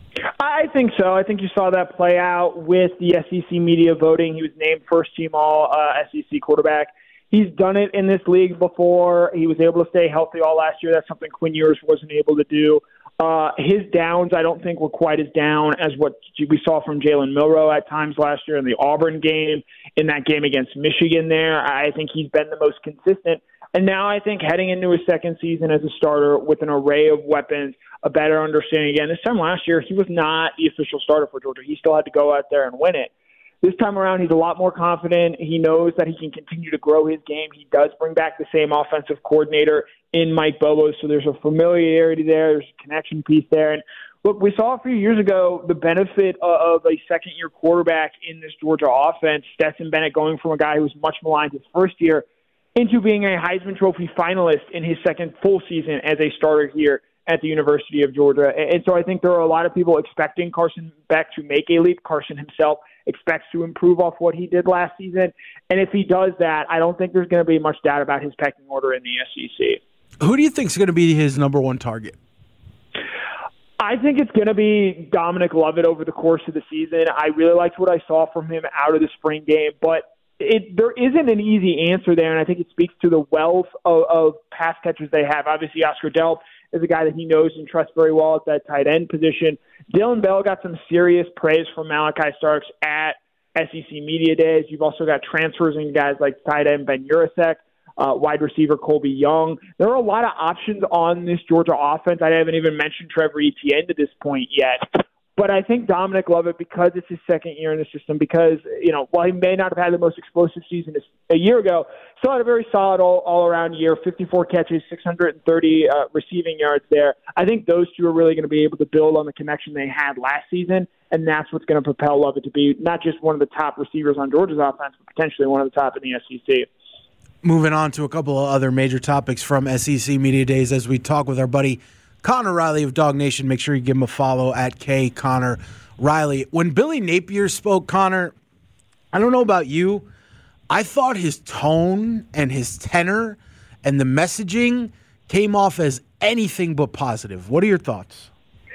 I think so. I think you saw that play out with the S E C media voting. He was named first-team all uh, S E C quarterback. He's done it in this league before. He was able to stay healthy all last year. That's something Quinn Ewers wasn't able to do. Uh, his downs, I don't think, were quite as down as what we saw from Jalen Milroe at times last year in the Auburn game, in that game against Michigan there. I think he's been the most consistent. And now I think heading into his second season as a starter with an array of weapons, a better understanding. Again, this time last year, he was not the official starter for Georgia. He still had to go out there and win it. This time around, he's a lot more confident. He knows that he can continue to grow his game. He does bring back the same offensive coordinator in Mike Bobo, so there's a familiarity there. There's a connection piece there. And look, we saw a few years ago the benefit of a second-year quarterback in this Georgia offense, Stetson Bennett going from a guy who was much maligned his first year into being a Heisman Trophy finalist in his second full season as a starter here at the University of Georgia. And so I think there are a lot of people expecting Carson Beck to make a leap. Carson himself expects to improve off what he did last season. And if he does that, I don't think there's going to be much doubt about his pecking order in the S E C. Who do you think is going to be his number one target? I think it's going to be Dominic Lovett over the course of the season. I really liked what I saw from him out of the spring game, but it, there isn't an easy answer there, and I think it speaks to the wealth of, of pass catchers they have. Obviously, Oscar Delp is a guy that he knows and trusts very well at that tight end position. Dylan Bell got some serious praise from Malachi Starks at S E C Media Days. You've also got transfers in guys like tight end Ben Urasek, uh, wide receiver Colby Young. There are a lot of options on this Georgia offense. I haven't even mentioned Trevor Etienne to this point yet. But I think Dominic Lovett, because it's his second year in the system, because, you know, while he may not have had the most explosive season a year ago, still had a very solid all, all-around year, fifty-four catches, six hundred thirty uh, receiving yards there. I think those two are really going to be able to build on the connection they had last season, and that's what's going to propel Lovett to be not just one of the top receivers on Georgia's offense, but potentially one of the top in the S E C. Moving on to a couple of other major topics from S E C Media Days as we talk with our buddy Connor Riley of Dog Nation. Make sure you give him a follow at K Connor Riley. When Billy Napier spoke, Connor, I don't know about you, I thought his tone and his tenor and the messaging came off as anything but positive. What are your thoughts?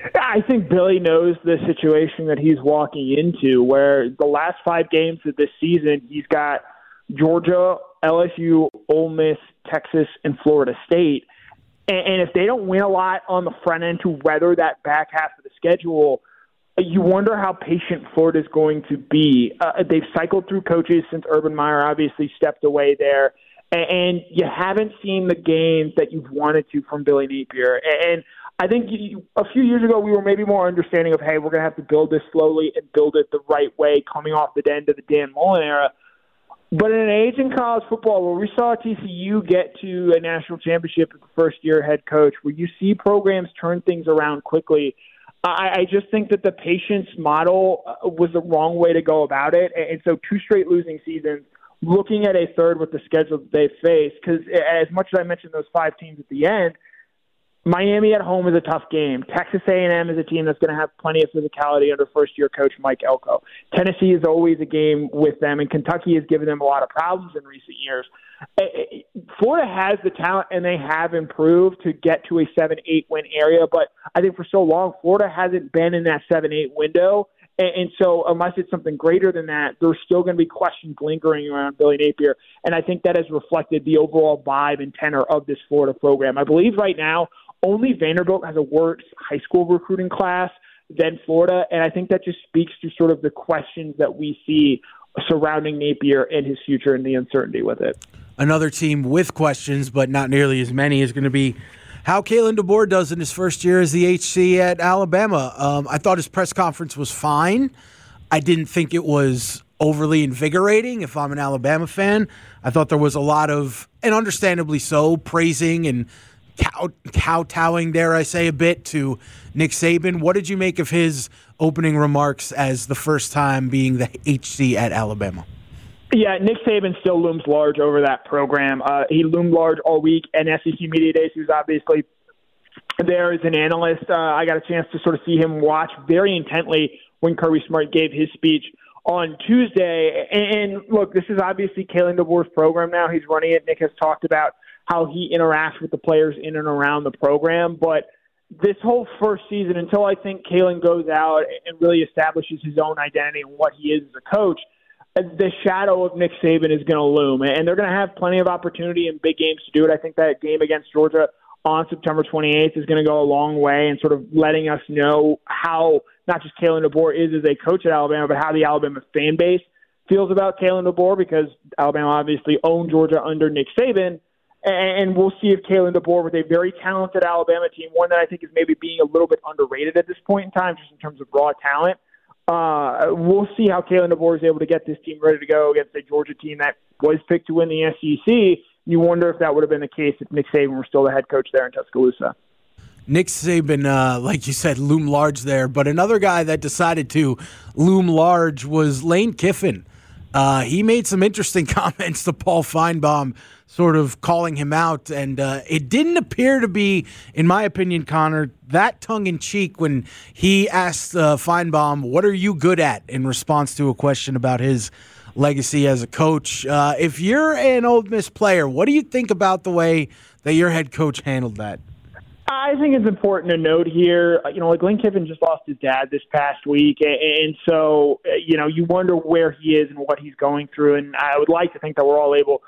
I think Billy knows the situation that he's walking into, where the last five games of this season, he's got Georgia, L S U, Ole Miss, Texas, and Florida State. And if they don't win a lot on the front end to weather that back half of the schedule, you wonder how patient Florida's going to be. Uh, they've cycled through coaches since Urban Meyer obviously stepped away there, and you haven't seen the gains that you've wanted to from Billy Napier. And I think you, a few years ago we were maybe more understanding of, hey, we're going to have to build this slowly and build it the right way coming off the end of the Dan Mullen era. But in an age in college football where we saw T C U get to a national championship as the first-year head coach, where you see programs turn things around quickly, I, I just think that the patience model was the wrong way to go about it. And so two straight losing seasons looking at a third with the schedule that they face, because as much as I mentioned those five teams at the end, Miami at home is a tough game. Texas A and M is a team that's going to have plenty of physicality under first-year coach Mike Elko. Tennessee is always a game with them, and Kentucky has given them a lot of problems in recent years. Florida has the talent, and they have improved to get to a seven eight win area, but I think for so long, Florida hasn't been in that seven eight window, and so unless it's something greater than that, there's still going to be questions lingering around Billy Napier, and I think that has reflected the overall vibe and tenor of this Florida program. I believe right now, only Vanderbilt has a worse high school recruiting class than Florida, and I think that just speaks to sort of the questions that we see surrounding Napier and his future and the uncertainty with it. Another team with questions, but not nearly as many, is going to be how Kalen DeBoer does in his first year as the H C at Alabama. Um, I thought his press conference was fine. I didn't think it was overly invigorating if I'm an Alabama fan. I thought there was a lot of, and understandably so, praising and Cow, kowtowing, dare I say, a bit to Nick Saban. What did you make of his opening remarks as the first time being the H C at Alabama? Yeah, Nick Saban still looms large over that program. Uh, he loomed large all week at S E C Media Days. He was obviously there as an analyst. Uh, I got a chance to sort of see him watch very intently when Kirby Smart gave his speech on Tuesday. And, and look, this is obviously Kalen DeBoer's program now. He's running it. Nick has talked about how he interacts with the players in and around the program. But this whole first season, until I think Kalen goes out and really establishes his own identity and what he is as a coach, the shadow of Nick Saban is going to loom. And they're going to have plenty of opportunity in big games to do it. I think that game against Georgia on September twenty-eighth is going to go a long way in sort of letting us know how not just Kalen DeBoer is as a coach at Alabama, but how the Alabama fan base feels about Kalen DeBoer, because Alabama obviously owned Georgia under Nick Saban. And we'll see if Kalen DeBoer, with a very talented Alabama team, one that I think is maybe being a little bit underrated at this point in time, just in terms of raw talent, uh, we'll see how Kalen DeBoer is able to get this team ready to go against a Georgia team that was picked to win the S E C. You wonder if that would have been the case if Nick Saban were still the head coach there in Tuscaloosa. Nick Saban, uh, like you said, loom large there. But another guy that decided to loom large was Lane Kiffin. Uh, he made some interesting comments to Paul Feinbaum, sort of calling him out, and uh, it didn't appear to be, in my opinion, Connor, that tongue-in-cheek when he asked uh, Feinbaum, what are you good at, in response to a question about his legacy as a coach. Uh, if you're an Ole Miss player, what do you think about the way that your head coach handled that? I think it's important to note here, you know, like Lane Kiffin just lost his dad this past week, and so, you know, you wonder where he is and what he's going through, and I would like to think that we're all able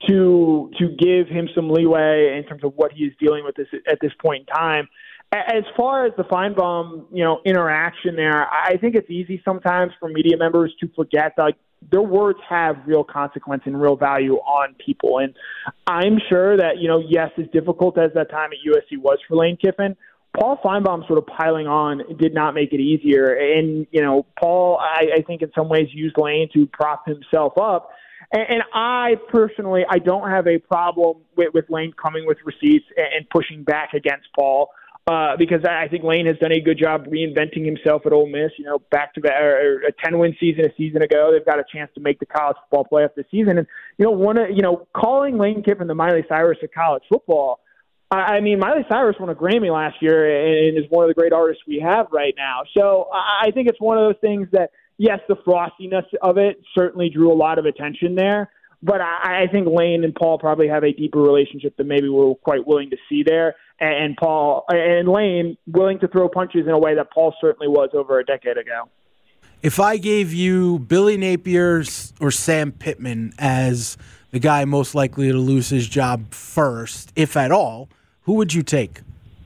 to to give him some leeway in terms of what he is dealing with this at this point in time. As far as the Feinbaum, you know, interaction there, I think it's easy sometimes for media members to forget that, like, their words have real consequence and real value on people. And I'm sure that, you know, yes, as difficult as that time at U S C was for Lane Kiffin, Paul Feinbaum sort of piling on did not make it easier. And, you know, Paul, I, I think in some ways used Lane to prop himself up. And, and I personally, I don't have a problem with, with Lane coming with receipts and, and pushing back against Paul. Uh, because I think Lane has done a good job reinventing himself at Ole Miss. You know, back to or a ten-win season a season ago, they've got a chance to make the college football playoff this season. And you know, one of you know, calling Lane Kiffin the Miley Cyrus of college football. I mean, Miley Cyrus won a Grammy last year and is one of the great artists we have right now. So I think it's one of those things that, yes, the frostiness of it certainly drew a lot of attention there. But I think Lane and Paul probably have a deeper relationship than maybe we're quite willing to see there. And Paul and Lane willing to throw punches in a way that Paul certainly was over a decade ago. If I gave you Billy Napier or Sam Pittman as the guy most likely to lose his job first, if at all, who would you take?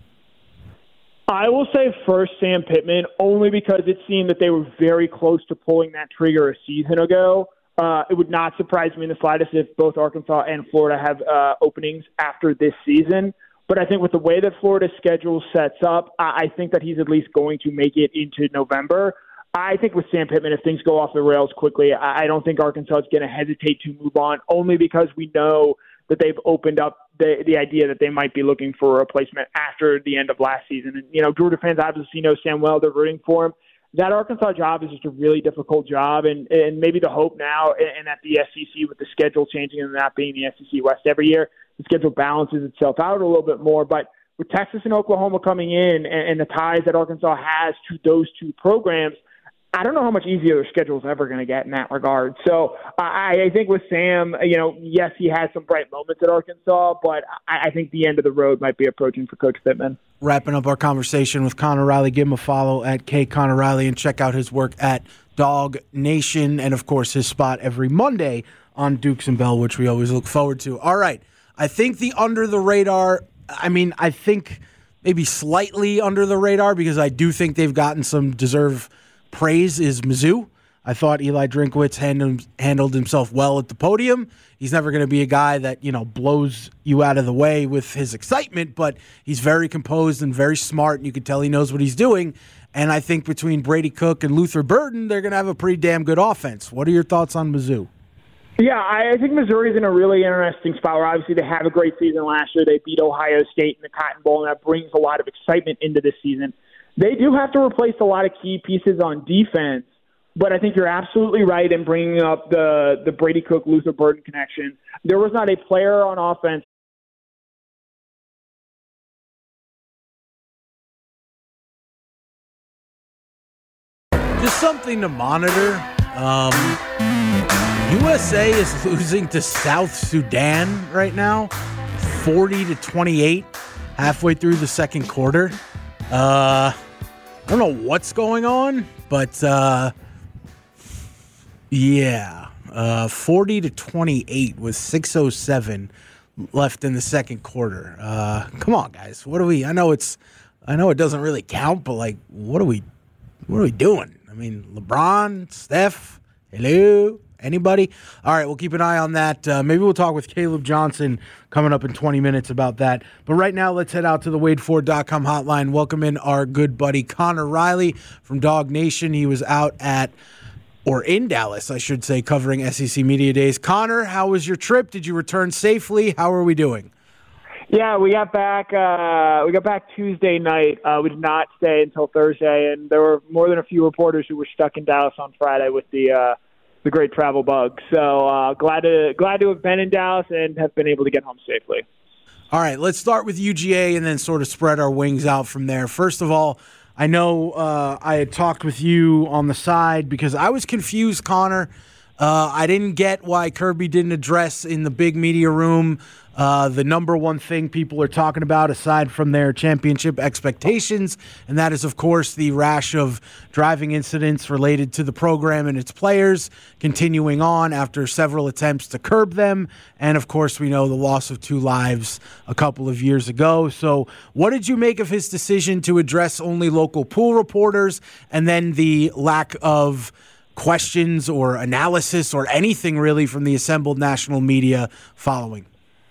I will say first Sam Pittman, only because it seemed that they were very close to pulling that trigger a season ago. Uh, it would not surprise me in the slightest if both Arkansas and Florida have uh, openings after this season. But I think with the way that Florida's schedule sets up, I think that he's at least going to make it into November. I think with Sam Pittman, if things go off the rails quickly, I don't think Arkansas is going to hesitate to move on, only because we know that they've opened up the the idea that they might be looking for a replacement after the end of last season. And, you know, Georgia fans obviously know Sam well. They're rooting for him. that Arkansas job is just a really difficult job, and, and maybe the hope now, and at the S E C with the schedule changing and not being the S E C West every year, the schedule balances itself out a little bit more. But with Texas and Oklahoma coming in and, and the ties that Arkansas has to those two programs, I don't know how much easier their schedule is ever going to get in that regard. So I, I think with Sam, you know, yes, he had some bright moments at Arkansas, but I, I think the end of the road might be approaching for Coach Pittman. Wrapping up our conversation with Connor Riley. Give him a follow at K Connor Riley and check out his work at Dog Nation and, of course, his spot every Monday on Dukes and Bell, which we always look forward to. All right. I think the under the radar, I mean, I think maybe slightly under the radar because I do think they've gotten some deserved praise is Mizzou. I thought Eli Drinkwitz handled, handled himself well at the podium. He's never going to be a guy that, you know, blows you out of the way with his excitement, but he's very composed and very smart, and you can tell he knows what he's doing. And I think between Brady Cook and Luther Burden, they're going to have a pretty damn good offense. What are your thoughts on Mizzou? Yeah, I think Missouri's in a really interesting spot where obviously they had a great season last year. They beat Ohio State in the Cotton Bowl, and that brings a lot of excitement into this season. They do have to replace a lot of key pieces on defense, but I think you're absolutely right in bringing up the, the Brady Cook-Luther Burden connection. There was not a player on offense. Just something to monitor. Um, U S A is losing to South Sudan right now, forty to twenty-eight, halfway through the second quarter. Uh, I don't know what's going on, but uh, yeah, uh, forty to twenty-eight with six oh seven left in the second quarter. Uh, come on, guys, what are we? I know it's, I know it doesn't really count, but like, what are we, what are we doing? I mean, LeBron, Steph, hello. Anybody? All right, we'll keep an eye on that. Uh, maybe we'll talk with Caleb Johnson coming up in twenty minutes about that. But right now, let's head out to the Wade Ford dot com hotline. Welcome in our good buddy Connor Riley from Dog Nation. He was out at, or in Dallas, I should say, covering S E C Media Days. Connor, how was your trip? Did you return safely? How are we doing? Yeah, we got back. Uh, we got back Tuesday night. Uh, we did not stay until Thursday, and there were more than a few reporters who were stuck in Dallas on Friday with the. Uh, the great travel bug. So uh, glad to glad to have been in Dallas and have been able to get home safely. All right, let's start with U G A and then sort of spread our wings out from there. First of all, I know uh, I had talked with you on the side because I was confused, Connor. Uh, I didn't get why Kirby didn't address in the big media room uh, the number one thing people are talking about aside from their championship expectations, and that is, of course, the rash of driving incidents related to the program and its players continuing on after several attempts to curb them. And, of course, we know the loss of two lives a couple of years ago. So what did you make of his decision to address only local pool reporters and then the lack of questions or analysis or anything really from the assembled national media following?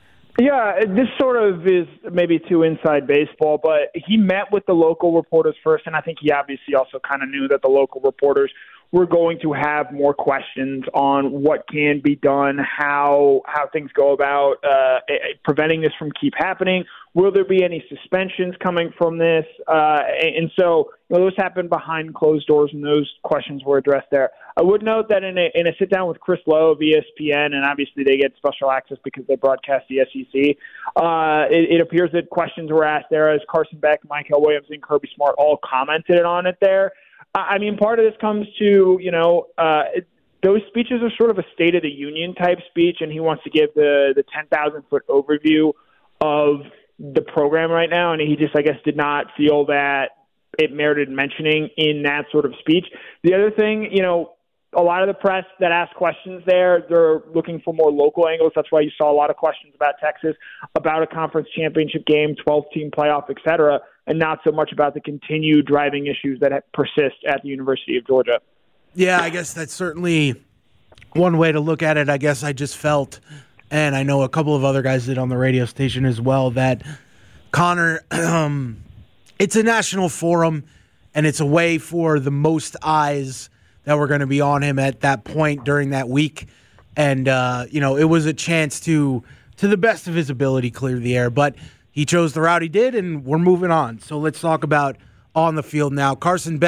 Yeah, this sort of is maybe too inside baseball, but he met with the local reporters first, and I think he obviously also kind of knew that the local reporters were going to have more questions on what can be done, how how things go about uh, preventing this from keep happening. Will there be any suspensions coming from this? Uh, and so you know, those happened behind closed doors, and those questions were addressed there. I would note that in a, in a sit-down with Chris Lowe of E S P N, and obviously they get special access because they broadcast the S E C, uh, it, it appears that questions were asked there as Carson Beck, Michael Williams, and Kirby Smart all commented on it there. I mean, part of this comes to, you know, uh, it, those speeches are sort of a State of the Union type speech, and he wants to give the, the ten thousand foot overview of the program right now, and he just, I guess, did not feel that it merited mentioning in that sort of speech. The other thing, you know, a lot of the press that ask questions there, they're looking for more local angles. That's why you saw a lot of questions about Texas, about a conference championship game, twelve-team playoff, et cetera, and not so much about the continued driving issues that persist at the University of Georgia. Yeah, I guess that's certainly one way to look at it. I guess I just felt, and I know a couple of other guys did on the radio station as well, that Connor, um, it's a national forum, and it's a way for the most eyes that were going to be on him at that point during that week. And, uh, you know, it was a chance to, to the best of his ability, clear the air. But he chose the route he did, and we're moving on. So let's talk about on the field now. Carson Beck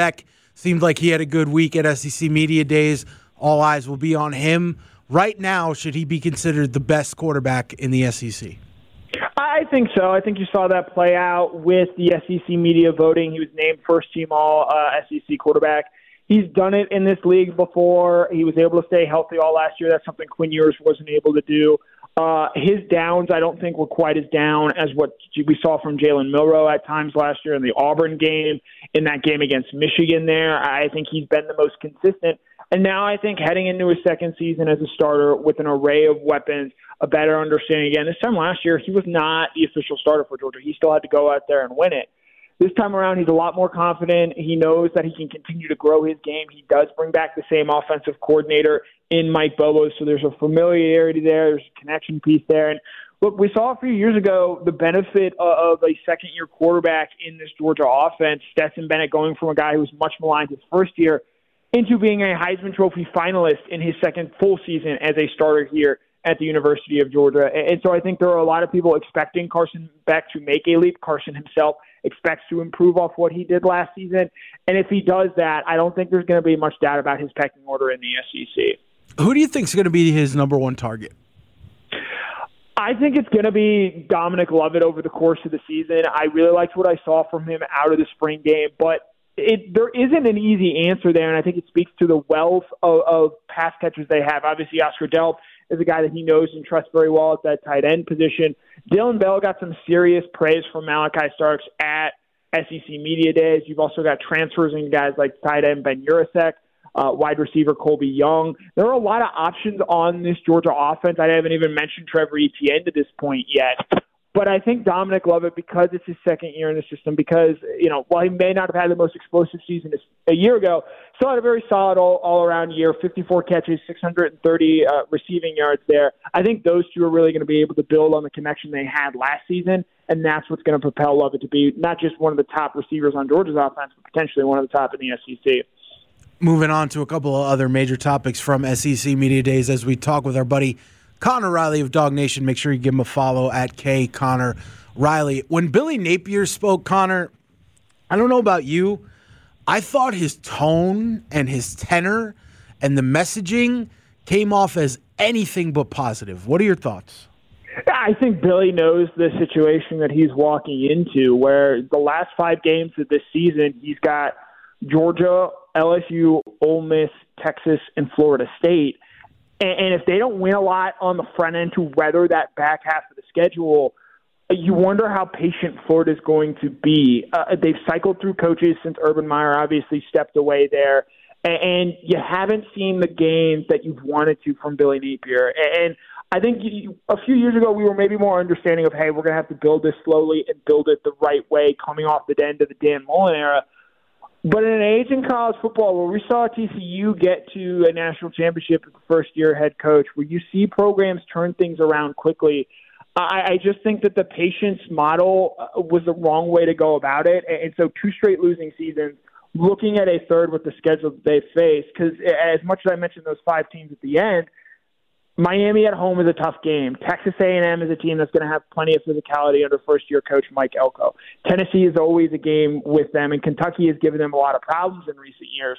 seemed like he had a good week at S E C Media Days. All eyes will be on him. Right now, should he be considered the best quarterback in the S E C? I think so. I think you saw that play out with the S E C media voting. He was named first-team all uh, S E C quarterback. He's done it in this league before. He was able to stay healthy all last year. That's something Quinn Ewers wasn't able to do. Uh, his downs, I don't think, were quite as down as what we saw from Jalen Milroe at times last year in the Auburn game, in that game against Michigan there. I think he's been the most consistent. And now I think heading into his second season as a starter with an array of weapons, a better understanding. Again, this time last year, he was not the official starter for Georgia. He still had to go out there and win it. This time around, he's a lot more confident. He knows that he can continue to grow his game. He does bring back the same offensive coordinator in Mike Bobo, so there's a familiarity there. There's a connection piece there. And look, we saw a few years ago the benefit of a second-year quarterback in this Georgia offense, Stetson Bennett going from a guy who was much maligned his first year into being a Heisman Trophy finalist in his second full season as a starter here at the University of Georgia. And so I think there are a lot of people expecting Carson Beck to make a leap. Carson himself expects to improve off what he did last season. And if he does that, I don't think there's going to be much doubt about his pecking order in the S E C. Who do you think is going to be his number one target? I think it's going to be Dominic Lovett over the course of the season. I really liked what I saw from him out of the spring game, but It, there isn't an easy answer there, and I think it speaks to the wealth of, of pass catchers they have. Obviously, Oscar Delp is a guy that he knows and trusts very well at that tight end position. Dylan Bell got some serious praise from Malachi Starks at S E C Media Days. You've also got transfers in guys like tight end Ben Urasek, uh, wide receiver Colby Young. There are a lot of options on this Georgia offense. I haven't even mentioned Trevor Etienne to this point yet. But I think Dominic Lovett, because it's his second year in the system, because, you know, while he may not have had the most explosive season a year ago, still had a very solid all, all-around year, fifty-four catches, six hundred thirty uh, receiving yards there. I think those two are really going to be able to build on the connection they had last season, and that's what's going to propel Lovett to be not just one of the top receivers on Georgia's offense, but potentially one of the top in the S E C. Moving on to a couple of other major topics from S E C Media Days as we talk with our buddy Connor Riley of Dog Nation. Make sure you give him a follow at K Connor Riley. When Billy Napier spoke, Connor, I don't know about you, I thought his tone and his tenor and the messaging came off as anything but positive. What are your thoughts? I think Billy knows the situation that he's walking into, where the last five games of this season, he's got Georgia, L S U, Ole Miss, Texas, and Florida State. And if they don't win a lot on the front end to weather that back half of the schedule, you wonder how patient Florida's going to be. Uh, they've cycled through coaches since Urban Meyer obviously stepped away there, and you haven't seen the gains that you've wanted to from Billy Napier. And I think you, a few years ago we were maybe more understanding of, hey, we're going to have to build this slowly and build it the right way coming off the end of the Dan Mullen era. But in an age in college football where we saw T C U get to a national championship as the first-year head coach, where you see programs turn things around quickly, I, I just think that the patience model was the wrong way to go about it. And so two straight losing seasons, looking at a third with the schedule that they face, because as much as I mentioned those five teams at the end, Miami at home is a tough game. Texas A and M is a team that's going to have plenty of physicality under first-year coach Mike Elko. Tennessee is always a game with them, and Kentucky has given them a lot of problems in recent years.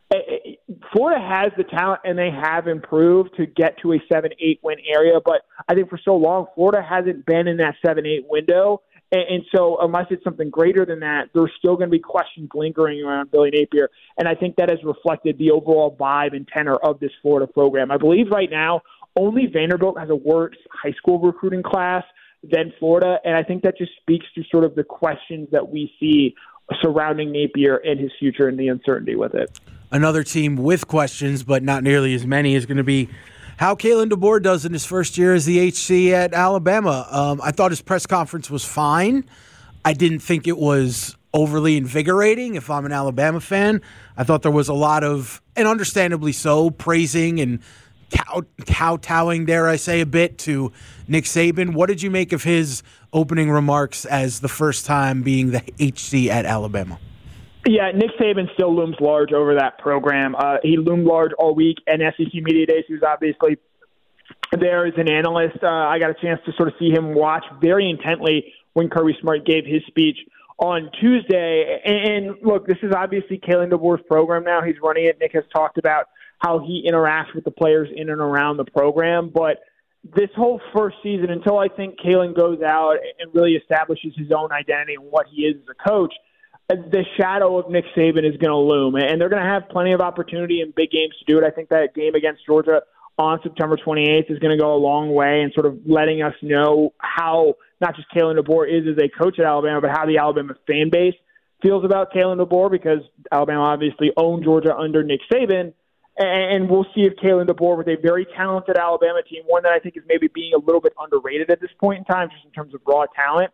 Florida has the talent, and they have improved to get to a seven eight win area, but I think for so long, Florida hasn't been in that seven eight window. And so unless it's something greater than that, there's still going to be questions lingering around Billy Napier. And I think that has reflected the overall vibe and tenor of this Florida program. I believe right now only Vanderbilt has a worse high school recruiting class than Florida. And I think that just speaks to sort of the questions that we see surrounding Napier and his future and the uncertainty with it. Another team with questions, but not nearly as many, is going to be how Kalen DeBoer does in his first year as the H C at Alabama. Um, I thought his press conference was fine. I didn't think it was overly invigorating if I'm an Alabama fan. I thought there was a lot of, and understandably so, praising and cow, kowtowing, dare I say, a bit to Nick Saban. What did you make of his opening remarks as the first time being the H C at Alabama? Yeah, Nick Saban still looms large over that program. Uh, he loomed large all week at S E C Media Days. He was obviously there as an analyst. Uh, I got a chance to sort of see him watch very intently when Kirby Smart gave his speech on Tuesday. And look, this is obviously Kalen DeBoer's program now. He's running it. Nick has talked about how he interacts with the players in and around the program. But this whole first season, until I think Kalen goes out and really establishes his own identity and what he is as a coach, the shadow of Nick Saban is going to loom. And they're going to have plenty of opportunity in big games to do it. I think that game against Georgia on September twenty-eighth is going to go a long way in sort of letting us know how not just Kalen DeBoer is as a coach at Alabama, but how the Alabama fan base feels about Kalen DeBoer, because Alabama obviously owned Georgia under Nick Saban. And we'll see if Kalen DeBoer, with a very talented Alabama team, one that I think is maybe being a little bit underrated at this point in time, just in terms of raw talent,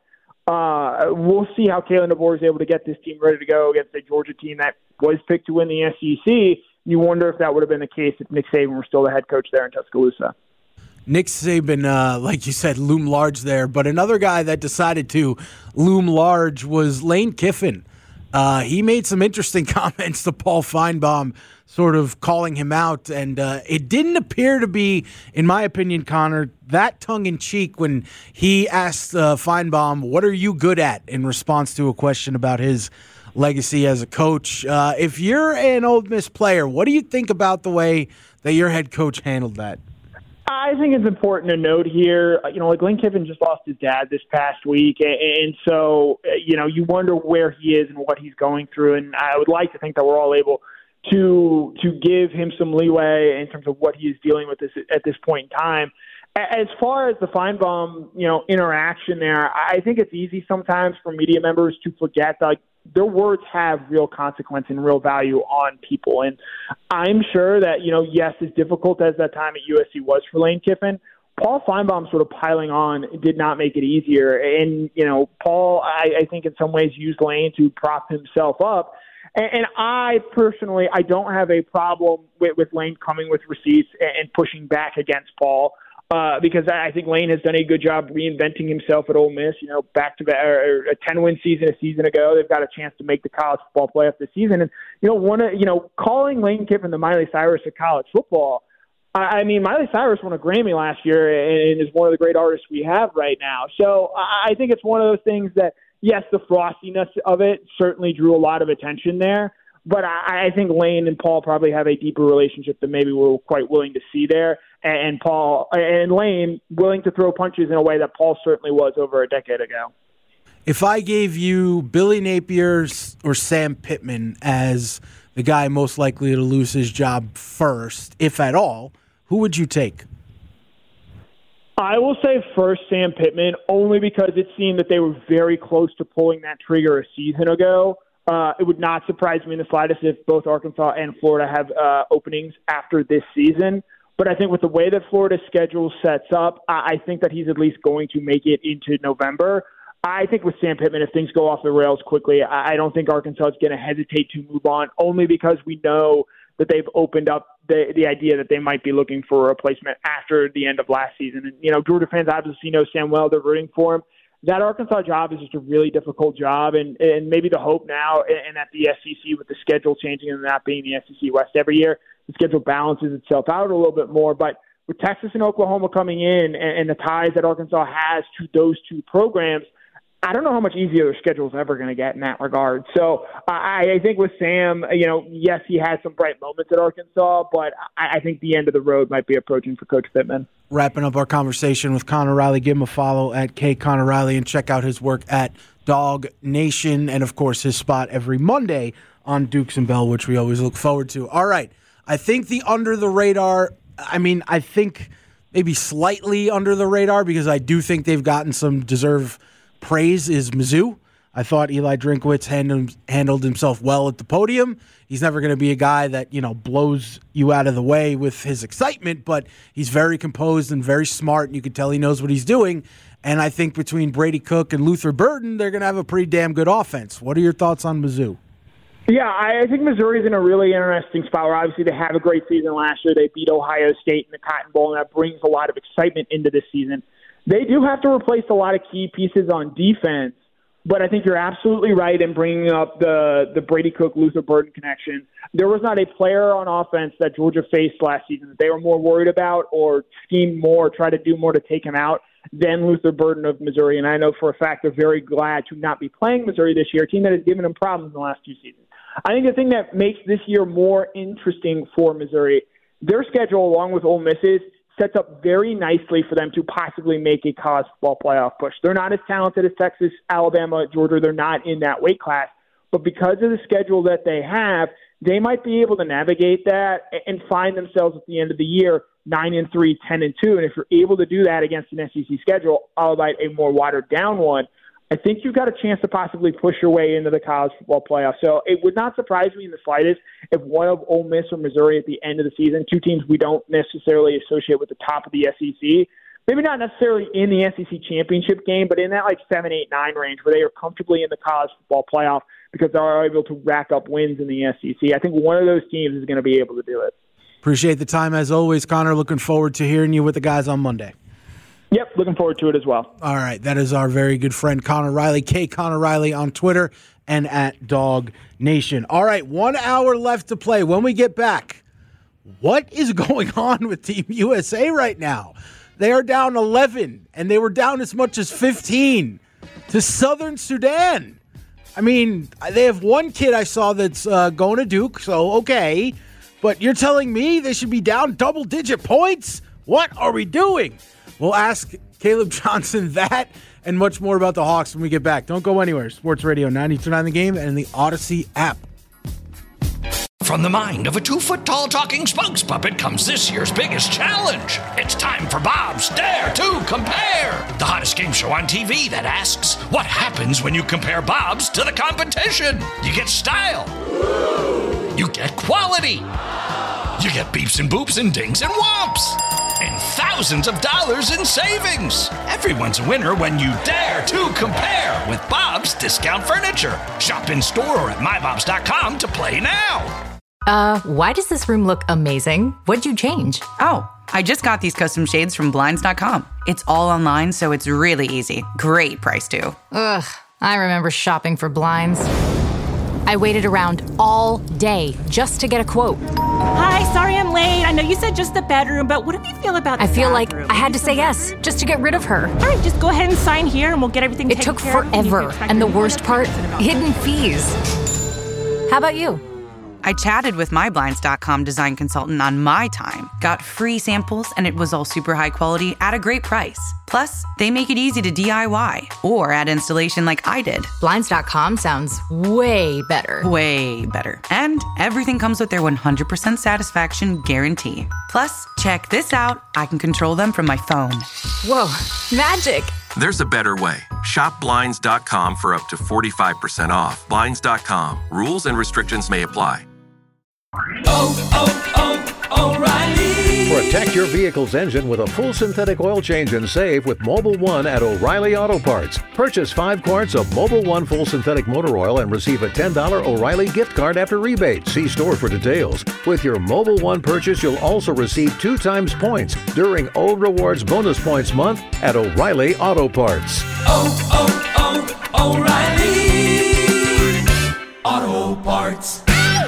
uh, we'll see how Kalen DeBoer is able to get this team ready to go against a Georgia team that was picked to win the S E C. You wonder if that would have been the case if Nick Saban were still the head coach there in Tuscaloosa. Nick Saban, uh, like you said, loom large there. But another guy that decided to loom large was Lane Kiffin. Uh, he made some interesting comments to Paul Feinbaum, sort of calling him out. And uh, it didn't appear to be, in my opinion, Connor, that tongue-in-cheek when he asked uh, Feinbaum, what are you good at, in response to a question about his legacy as a coach. Uh, if you're an Ole Miss player, what do you think about the way that your head coach handled that? I think it's important to note here, you know, like Lane Kiffin just lost his dad this past week, and so, you know, you wonder where he is and what he's going through, and I would like to think that we're all able to to give him some leeway in terms of what he is dealing with this at this point in time. As far as the Feinbaum, you know, interaction there, I think it's easy sometimes for media members to forget that, like, their words have real consequence and real value on people. And I'm sure that, you know, yes, as difficult as that time at U S C was for Lane Kiffin, Paul Feinbaum sort of piling on did not make it easier. And, you know, Paul, I, I think in some ways used Lane to prop himself up. And, and I personally, I don't have a problem with, with Lane coming with receipts and, and pushing back against Paul. Uh, because I think Lane has done a good job reinventing himself at Ole Miss. You know, back to or a ten-win season a season ago, they've got a chance to make the college football playoff this season. And you know, one of you know, calling Lane Kiffin the Miley Cyrus of college football. I mean, Miley Cyrus won a Grammy last year and is one of the great artists we have right now. So I think it's one of those things that, yes, the frostiness of it certainly drew a lot of attention there. But I think Lane and Paul probably have a deeper relationship than maybe we're quite willing to see there. And Paul and Lane willing to throw punches in a way that Paul certainly was over a decade ago. If I gave you Billy Napier or Sam Pittman as the guy most likely to lose his job first, if at all, who would you take? I will say first Sam Pittman, only because it seemed that they were very close to pulling that trigger a season ago. Uh, it would not surprise me in the slightest if both Arkansas and Florida have uh, openings after this season. But I think with the way that Florida's schedule sets up, I think that he's at least going to make it into November. I think with Sam Pittman, if things go off the rails quickly, I don't think Arkansas is going to hesitate to move on, only because we know that they've opened up the the idea that they might be looking for a replacement after the end of last season. And, you know, Georgia fans obviously know Sam well. They're rooting for him. That Arkansas job is just a really difficult job, and, and maybe the hope now, and that the S E C, with the schedule changing and not being the S E C West every year, the schedule balances itself out a little bit more. But with Texas and Oklahoma coming in, and, and the ties that Arkansas has to those two programs, I don't know how much easier their schedule is ever going to get in that regard. So I, I think with Sam, you know, yes, he had some bright moments at Arkansas, but I, I think the end of the road might be approaching for Coach Pittman. Wrapping up our conversation with Connor Riley. Give him a follow at K Connor Riley and check out his work at Dog Nation, and of course his spot every Monday on Dukes and Bell, which we always look forward to. All right, I think the under the radar. I mean, I think maybe slightly under the radar, because I do think they've gotten some deserved praise, is Mizzou. I thought Eli Drinkwitz handled, handled himself well at the podium. He's never going to be a guy that, you know, blows you out of the way with his excitement, but he's very composed and very smart, and you can tell he knows what he's doing. And I think between Brady Cook and Luther Burden, they're going to have a pretty damn good offense. What are your thoughts on Mizzou? Yeah, I think Missouri's in a really interesting spot where obviously they had a great season last year. They beat Ohio State in the Cotton Bowl, and that brings a lot of excitement into this season. They do have to replace a lot of key pieces on defense, but I think you're absolutely right in bringing up the, the Brady Cook-Luther Burden connection. There was not a player on offense that Georgia faced last season that they were more worried about or schemed more, tried to do more to take him out then lose the burden of Missouri. And I know for a fact they're very glad to not be playing Missouri this year, a team that has given them problems in the last two seasons. I think the thing that makes this year more interesting for Missouri, their schedule along with Ole Miss's sets up very nicely for them to possibly make a college football playoff push. They're not as talented as Texas, Alabama, Georgia. They're not in that weight class. But because of the schedule that they have, they might be able to navigate that and find themselves at the end of the year nine and three, ten and two. And if you're able to do that against an S E C schedule, albeit a more watered down one, I think you've got a chance to possibly push your way into the college football playoff. So it would not surprise me in the slightest if one of Ole Miss or Missouri at the end of the season, two teams we don't necessarily associate with the top of the S E C, maybe not necessarily in the S E C championship game, but in that like seven, eight, nine range where they are comfortably in the college football playoff because they are able to rack up wins in the S E C. I think one of those teams is going to be able to do it. Appreciate the time as always, Connor. Looking forward to hearing you with the guys on Monday. Yep, looking forward to it as well. All right, that is our very good friend Connor Riley, K Connor Riley on Twitter and at Dog Nation. All right, one hour left to play. When we get back, what is going on with Team U S A right now? They are down eleven, and they were down as much as fifteen to Southern Sudan. I mean, they have one kid I saw that's uh, going to Duke, so okay. But you're telling me they should be down double-digit points? What are we doing? We'll ask Caleb Johnson that and much more about the Hawks when we get back. Don't go anywhere. Sports Radio ninety-two point nine The Game and the Odyssey app. From the mind of a two-foot-tall talking spokes puppet comes this year's biggest challenge. It's time for Bob's Dare to Compare, the hottest game show on T V that asks, what happens when you compare Bob's to the competition? You get style. You get quality. You get beeps and boops and dings and whomps. And thousands of dollars in savings. Everyone's a winner when you dare to compare with Bob's Discount Furniture. Shop in store or at my bobs dot com to play now. Uh, why does this room look amazing? What'd you change? Oh, I just got these custom shades from blinds dot com. It's all online, so it's really easy. Great price, too. Ugh, I remember shopping for blinds. I waited around all day just to get a quote. Hi, sorry I'm late. I know you said just the bedroom, but what do you feel about the I feel bathroom? like I had to say yes just to get rid of her. All right, just go ahead and sign here and we'll get everything It taken took care of. forever, and the worst part, hidden fees. How about you? I chatted with my blinds dot com design consultant on my time, got free samples, and it was all super high quality at a great price. Plus, they make it easy to D I Y or add installation like I did. blinds dot com sounds way better. Way better. And everything comes with their one hundred percent satisfaction guarantee. Plus, check this out. I can control them from my phone. Whoa, magic. There's a better way. Shop blinds dot com for up to forty-five percent off. blinds dot com. Rules and restrictions may apply. Oh, oh, oh, O'Reilly. Protect your vehicle's engine with a full synthetic oil change and save with Mobil one at O'Reilly Auto Parts. Purchase five quarts of Mobil one full synthetic motor oil and receive a ten dollars O'Reilly gift card after rebate. See store for details. With your Mobil one purchase, you'll also receive two times points during O Rewards Bonus Points Month at O'Reilly Auto Parts. Oh, oh, oh, O'Reilly Auto Parts.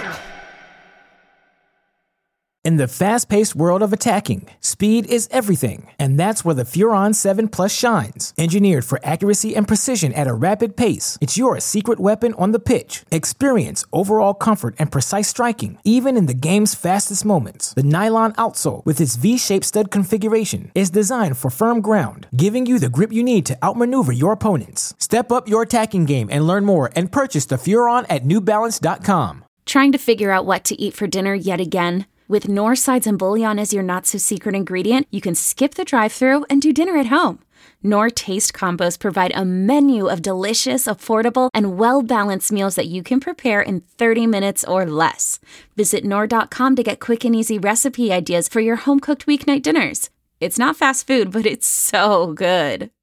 In the fast-paced world of attacking, speed is everything, and that's where the Furon seven Plus shines. Engineered for accuracy and precision at a rapid pace, it's your secret weapon on the pitch. Experience overall comfort and precise striking, even in the game's fastest moments. The nylon outsole, with its V-shaped stud configuration, is designed for firm ground, giving you the grip you need to outmaneuver your opponents. Step up your attacking game and learn more and purchase the Furon at new balance dot com. Trying to figure out what to eat for dinner yet again? With Knorr sides and bouillon as your not-so-secret ingredient, you can skip the drive-thru and do dinner at home. Knorr Taste Combos provide a menu of delicious, affordable, and well-balanced meals that you can prepare in thirty minutes or less. Visit Knorr dot com to get quick and easy recipe ideas for your home-cooked weeknight dinners. It's not fast food, but it's so good.